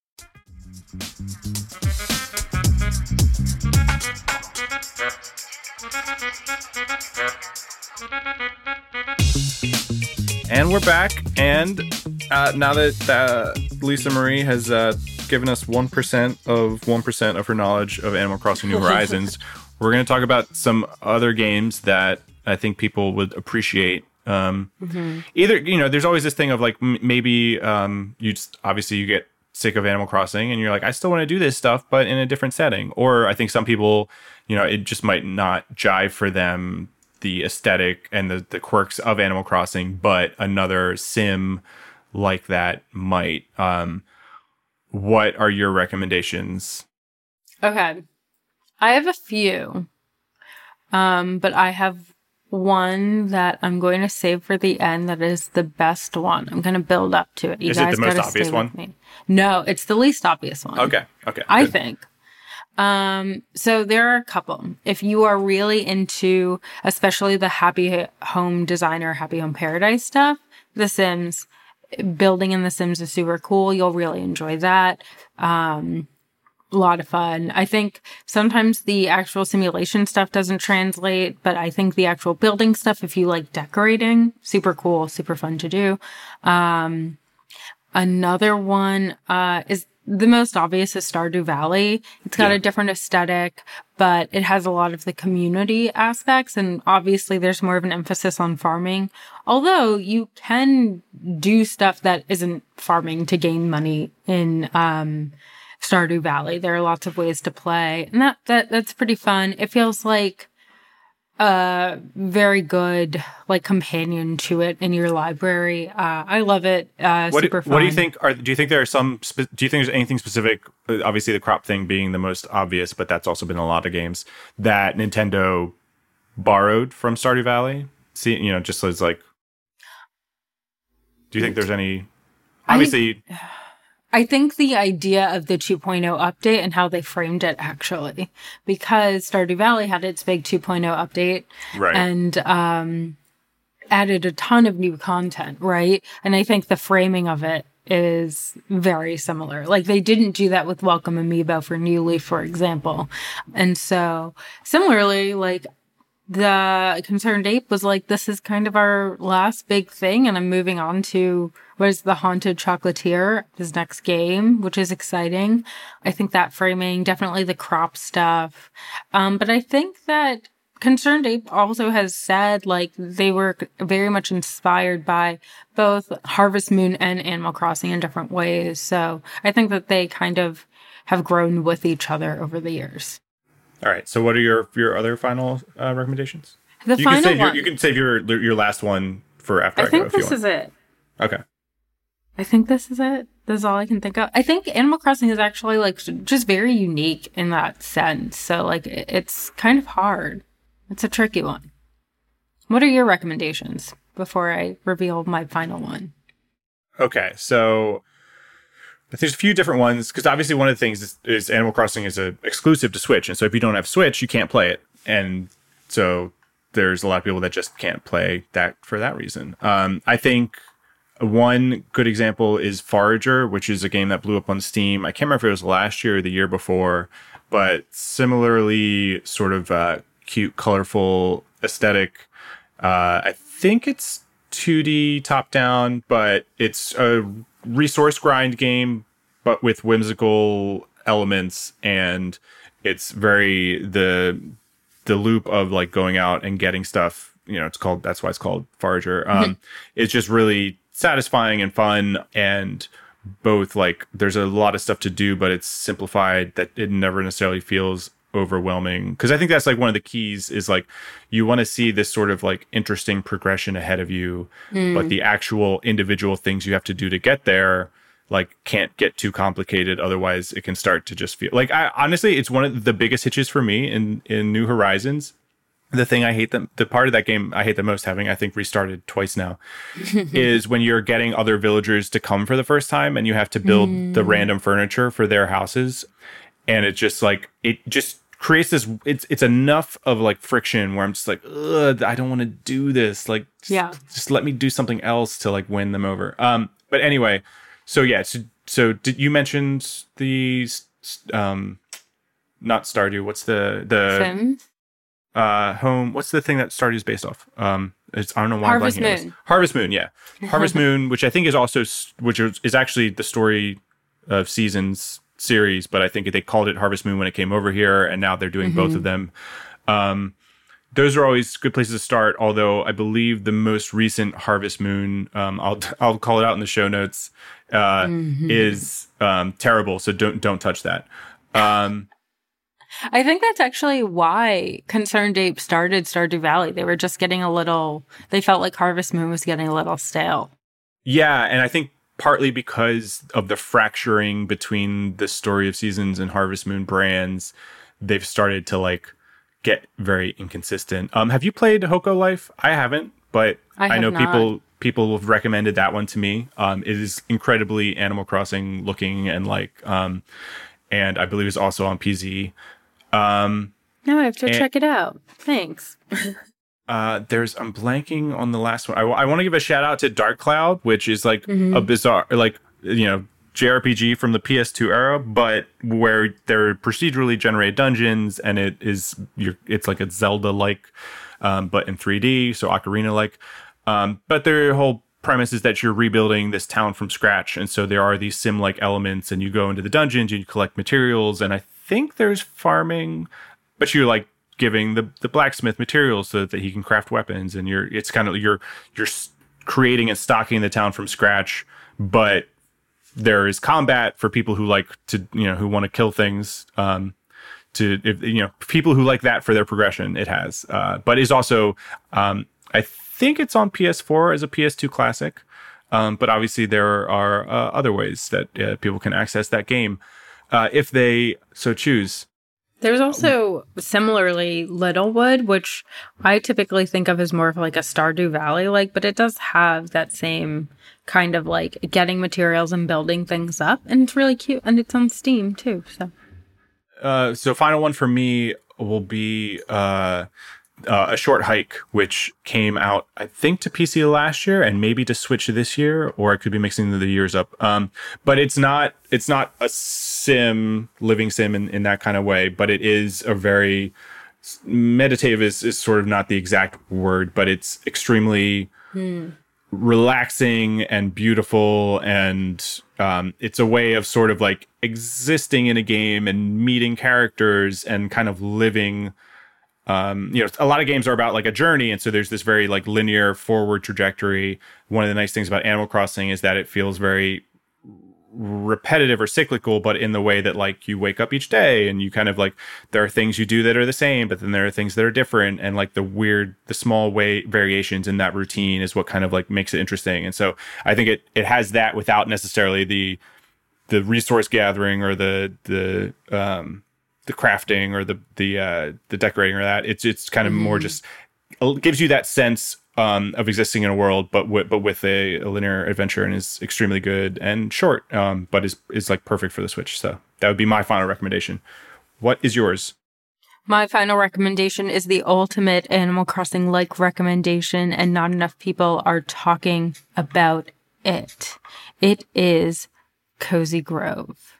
And we're back, and uh, now that uh, Lisa Marie has uh, given us one percent of one percent of her knowledge of Animal Crossing New Horizons, we're going to talk about some other games that I think people would appreciate. Um, mm-hmm. Either, you know, there's always this thing of like, m- maybe um, you just, obviously you get sick of Animal Crossing and you're like, I still want to do this stuff, but in a different setting. Or I think some people, you know, it just might not jive for them, the aesthetic and the, the quirks of Animal Crossing, but another sim like that might. Um, what are your recommendations? Okay. I have a few, um, but I have one that I'm going to save for the end that is the best one. I'm going to build up to it. You Is it guys the most gotta obvious stay one? with me. No, it's the least obvious one. Okay. Okay. I good. think. Um, so there are a couple. If you are really into, especially the Happy Home Designer, Happy Home Paradise stuff, The Sims, building in The Sims is super cool. You'll really enjoy that. Um, a lot of fun. I think sometimes the actual simulation stuff doesn't translate, but I think the actual building stuff, if you like decorating, super cool, super fun to do. Um, another one, uh, is the most obvious is Stardew Valley. It's got Yeah. a different aesthetic, but it has a lot of the community aspects. And obviously there's more of an emphasis on farming. Although you can do stuff that isn't farming to gain money in, um, Stardew Valley. There are lots of ways to play, and that, that, that's pretty fun. It feels like a very good, like, companion to it in your library. Uh, I love it. Uh, What, super do, fun. what do you think? Are do you think there are some? Spe- do you think there's anything specific? uh, Obviously, the crop thing being the most obvious, but that's also been in a lot of games that Nintendo borrowed from Stardew Valley. See, you know, just as like, do you think there's any? Obviously, I think the idea of the two point oh update and how they framed it, actually, because Stardew Valley had its big two point oh update right? and um, added a ton of new content, right? And I think the framing of it is very similar. Like, they didn't do that with Welcome Amiibo for New Leaf, for example. And so, similarly, like, the Concerned Ape was like, this is kind of our last big thing, and I'm moving on to what is the Haunted Chocolatier, his next game, which is exciting. I think that framing, definitely the crop stuff. Um, but I think that Concerned Ape also has said, like, they were very much inspired by both Harvest Moon and Animal Crossing in different ways. So I think that they kind of have grown with each other over the years. All right. So, what are your your other final uh, recommendations? The you final can save one. Your, you can save your your last one for after I, I go think if you this want. is it. Okay. I think this is it. This is all I can think of. I think Animal Crossing is actually, like, just very unique in that sense. So, like, it- it's kind of hard. It's a tricky one. What are your recommendations before I reveal my final one? Okay. So, there's a few different ones because obviously one of the things is, is Animal Crossing is a exclusive to Switch, and so if you don't have Switch, you can't play it, and so there's a lot of people that just can't play that for that reason. Um, I think one good example is Forager, which is a game that blew up on Steam. I can't remember if it was last year or the year before, but similarly sort of uh, cute, colorful aesthetic. Uh, I think it's two D top down, but it's a resource grind game, but with whimsical elements, and it's very the the loop of like going out and getting stuff. You know, it's called that's why it's called Forager. Um, it's just really satisfying and fun, and both like there's a lot of stuff to do, but it's simplified that it never necessarily feels overwhelming, because I think that's like one of the keys is like you want to see this sort of like interesting progression ahead of you, mm. but the actual individual things you have to do to get there like can't get too complicated, otherwise it can start to just feel like I honestly it's one of the biggest hitches for me in in New Horizons. The thing I hate them the part of that game I hate the most, having I think restarted twice now, is when you're getting other villagers to come for the first time and you have to build mm. the random furniture for their houses, and it's just like it just creates this it's it's enough of like friction where I'm just like, ugh, I don't want to do this, like just, yeah just let me do something else to like win them over. Um but anyway, so yeah so, so did you mentioned the um not Stardew, what's the the Sims? uh home what's the thing that Stardew's based off? um it's I don't know why Harvest I'm blanking on this. Moon. Harvest Moon, yeah. Harvest Moon, which I think is also which is, is actually the story of Seasons series, but I think they called it Harvest Moon when it came over here, and now they're doing mm-hmm. both of them. Um, those are always good places to start, although I believe the most recent Harvest Moon, um, I'll I'll call it out in the show notes, uh, mm-hmm. is um, terrible, so don't don't touch that. Um, I think that's actually why Concerned Ape started Stardew Valley. They were just getting a little, they felt like Harvest Moon was getting a little stale. Yeah, and I think partly because of the fracturing between the Story of Seasons and Harvest Moon brands, they've started to like get very inconsistent. Um, have you played Hoko Life? I haven't, but I, I know not. people people have recommended that one to me. Um, it is incredibly Animal Crossing looking, and like, um, and I believe it's also on P Z. Um, no, I have to and, check it out. Thanks. Uh, there's I'm blanking on the last one. I, I want to give a shout out to Dark Cloud, which is like mm-hmm. a bizarre, like, you know, J R P G from the P S two era, but where they're procedurally generated dungeons, and it is you're, it's like a Zelda like, um, but in three D, so Ocarina like. Um, but their whole premise is that you're rebuilding this town from scratch. And so there are these sim-like elements, and you go into the dungeons and you collect materials. And I think there's farming, but you're like giving the, the blacksmith materials so that he can craft weapons. And you're, it's kind of, you're, you're creating and stocking the town from scratch. But there is combat for people who like to, you know, who want to kill things. Um, to, if, you know, people who like that for their progression, it has. Uh, but is also, um, I think it's on P S four as a P S two classic. Um, but obviously there are uh, other ways that uh, people can access that game uh, if they so choose. There's also similarly Littlewood, which I typically think of as more of like a Stardew Valley like, but it does have that same kind of like getting materials and building things up, and it's really cute, and it's on Steam too. So, uh, so final one for me will be uh, uh, A Short Hike, which came out I think to P C last year and maybe to Switch this year, or I could be mixing the years up. Um, but it's not it's not a sim, living sim in, in that kind of way, but it is a very meditative is, is sort of not the exact word, but it's extremely hmm. relaxing and beautiful. And um, it's a way of sort of like existing in a game and meeting characters and kind of living. Um, you know, a lot of games are about like a journey. And so there's this very like linear forward trajectory. One of the nice things about Animal Crossing is that it feels very repetitive or cyclical, but in the way that like you wake up each day and you kind of like, there are things you do that are the same, but then there are things that are different. And like the weird, the small way variations in that routine is what kind of like makes it interesting. And so I think it, it has that without necessarily the, the resource gathering or the, the, um, the crafting or the, the, uh, the decorating or that. It's, it's kind of mm-hmm. more just it gives you that sense Um, of existing in a world, but w- but with a, a linear adventure, and is extremely good and short, um, but is is like perfect for the Switch. So that would be my final recommendation. What is yours? My final recommendation is the ultimate Animal Crossing like recommendation, and not enough people are talking about it. It is Cozy Grove.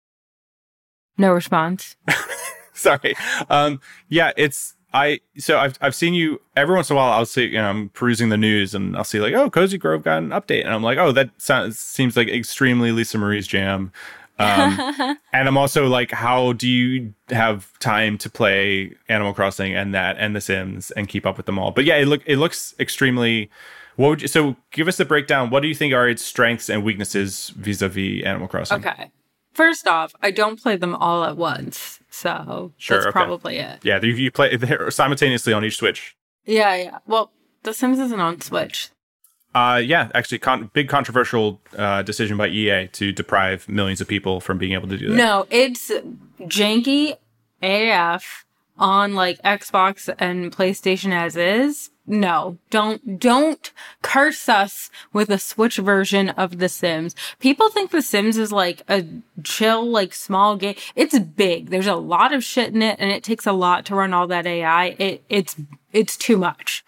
No response. Sorry. Um, yeah, it's. I so I've I've seen you every once in a while. I'll see, you know, I'm perusing the news and I'll see like, oh, Cozy Grove got an update, and I'm like, oh, that sounds seems like extremely Lisa Marie's jam. Um, and I'm also like, how do you have time to play Animal Crossing and that and The Sims and keep up with them all? But yeah, it look it looks extremely. What would you, so give us the breakdown. What do you think are its strengths and weaknesses vis-a-vis Animal Crossing? Okay. First off, I don't play them all at once, so sure, that's okay. probably it. Yeah, you, you play simultaneously on each Switch. Yeah, yeah. Well, The Sims isn't on Switch. Uh, yeah, actually, con- big controversial uh, decision by E A to deprive millions of people from being able to do that. No, it's janky A F on like Xbox and PlayStation as is. No, don't, don't curse us with a Switch version of The Sims. People think The Sims is like a chill, like small game. It's big. There's a lot of shit in it, and it takes a lot to run all that A I. It, it's, it's too much.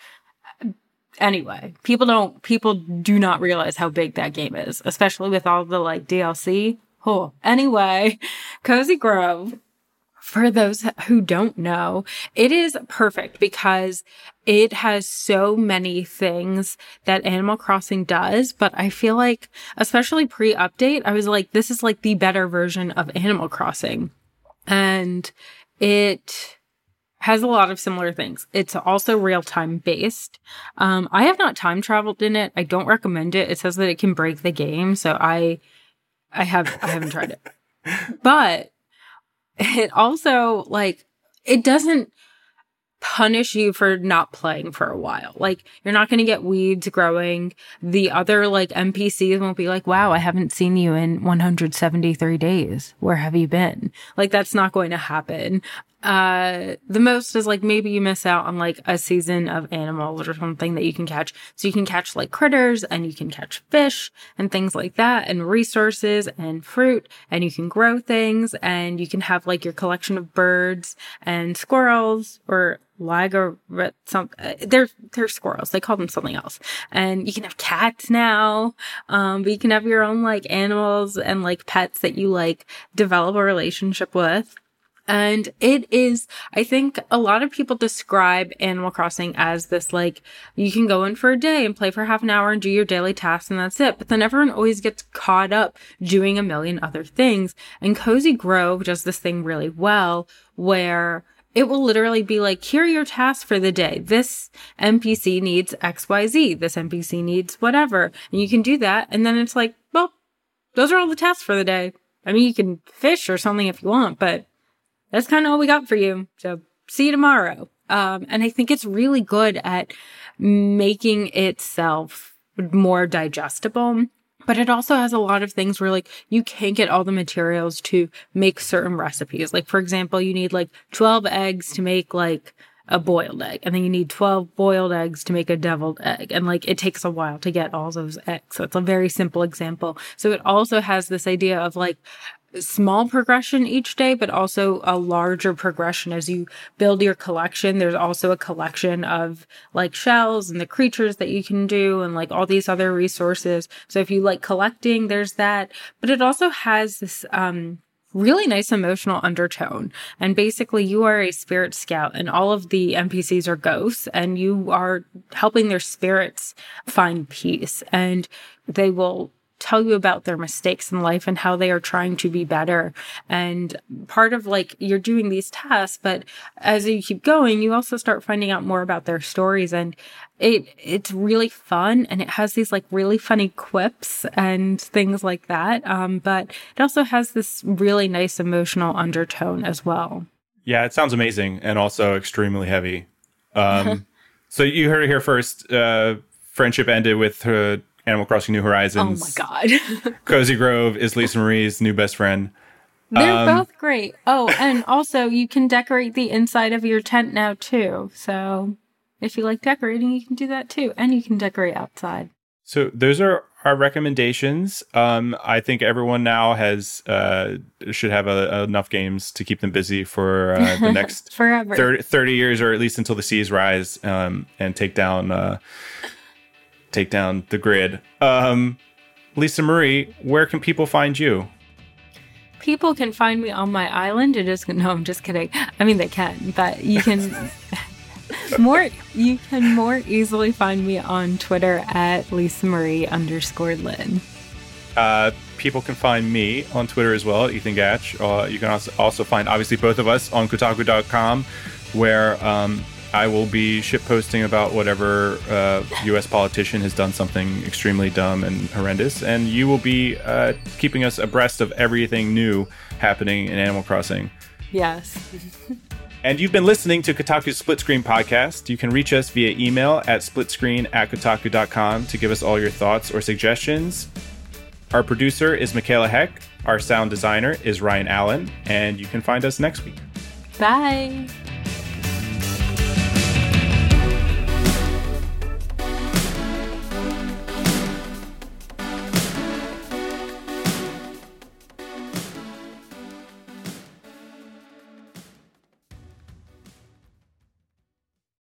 Anyway, people don't, people do not realize how big that game is, especially with all the like D L C. Oh, anyway, Cozy Grove. For those who don't know, it is perfect because it has so many things that Animal Crossing does. But I feel like, especially pre-update, I was like, this is like the better version of Animal Crossing. And it has a lot of similar things. It's also real-time based. Um, I have not time traveled in it. I don't recommend it. It says that it can break the game. So I, I have, I haven't tried it, but it also, like, it doesn't punish you for not playing for a while. Like, you're not going to get weeds growing. The other, like, N P Cs won't be like, wow, I haven't seen you in one hundred seventy-three days. Where have you been? Like, that's not going to happen. Uh, the most is like maybe you miss out on like a season of animals or something that you can catch. So you can catch like critters, and you can catch fish and things like that, and resources and fruit, and you can grow things, and you can have like your collection of birds and squirrels or lager, some, they're, they're squirrels. They call them something else. And you can have cats now. Um, but you can have your own like animals and like pets that you like develop a relationship with. And it is, I think a lot of people describe Animal Crossing as this, like, you can go in for a day and play for half an hour and do your daily tasks and that's it. But then everyone always gets caught up doing a million other things. And Cozy Grove does this thing really well where it will literally be like, here are your tasks for the day. This N P C needs X Y Z. This N P C needs whatever. And you can do that. And then it's like, well, those are all the tasks for the day. I mean, you can fish or something if you want, but that's kind of all we got for you. So see you tomorrow. Um, and I think it's really good at making itself more digestible. But it also has a lot of things where, like, you can't get all the materials to make certain recipes. Like, for example, you need, like, twelve eggs to make, like, a boiled egg. And then you need twelve boiled eggs to make a deviled egg. And, like, it takes a while to get all those eggs. So it's a very simple example. So it also has this idea of, like, small progression each day, but also a larger progression as you build your collection. There's also a collection of like shells and the creatures that you can do and like all these other resources. So if you like collecting, there's that, but it also has this, um, really nice emotional undertone. And basically you are a spirit scout and all of the N P Cs are ghosts and you are helping their spirits find peace, and they will tell you about their mistakes in life and how they are trying to be better. And part of like, you're doing these tasks, but as you keep going, you also start finding out more about their stories, and it, it's really fun. And it has these like really funny quips and things like that. Um, but it also has this really nice emotional undertone as well. Yeah, it sounds amazing and also extremely heavy. Um, so you heard it here first. Uh, friendship ended with her Animal Crossing New Horizons. Oh my God. Cozy Grove is Lisa Marie's new best friend. They're um, both great. Oh, and also you can decorate the inside of your tent now too. So if you like decorating, you can do that too. And you can decorate outside. So those are our recommendations. Um, I think everyone now has uh, should have a, enough games to keep them busy for uh, the next forever thirty, thirty years, or at least until the seas rise um, and take down uh, take down the grid. Um, Lisa Marie, where can people find you? People can find me on my island. It is no, I'm just kidding. I mean, they can, but you can more. You can more easily find me on Twitter at Lisa Marie underscore Lynn. Uh, people can find me on Twitter as well, Ethan Gatch. Uh, you can also also find obviously both of us on Kotaku dot com, where um, I will be shit posting about whatever uh, U S politician has done something extremely dumb and horrendous, and you will be uh, keeping us abreast of everything new happening in Animal Crossing. Yes. And you've been listening to Kotaku's Split Screen podcast. You can reach us via email at splitscreen at kotaku dot com to give us all your thoughts or suggestions. Our producer is Michaela Heck. Our sound designer is Ryan Allen. And you can find us next week. Bye.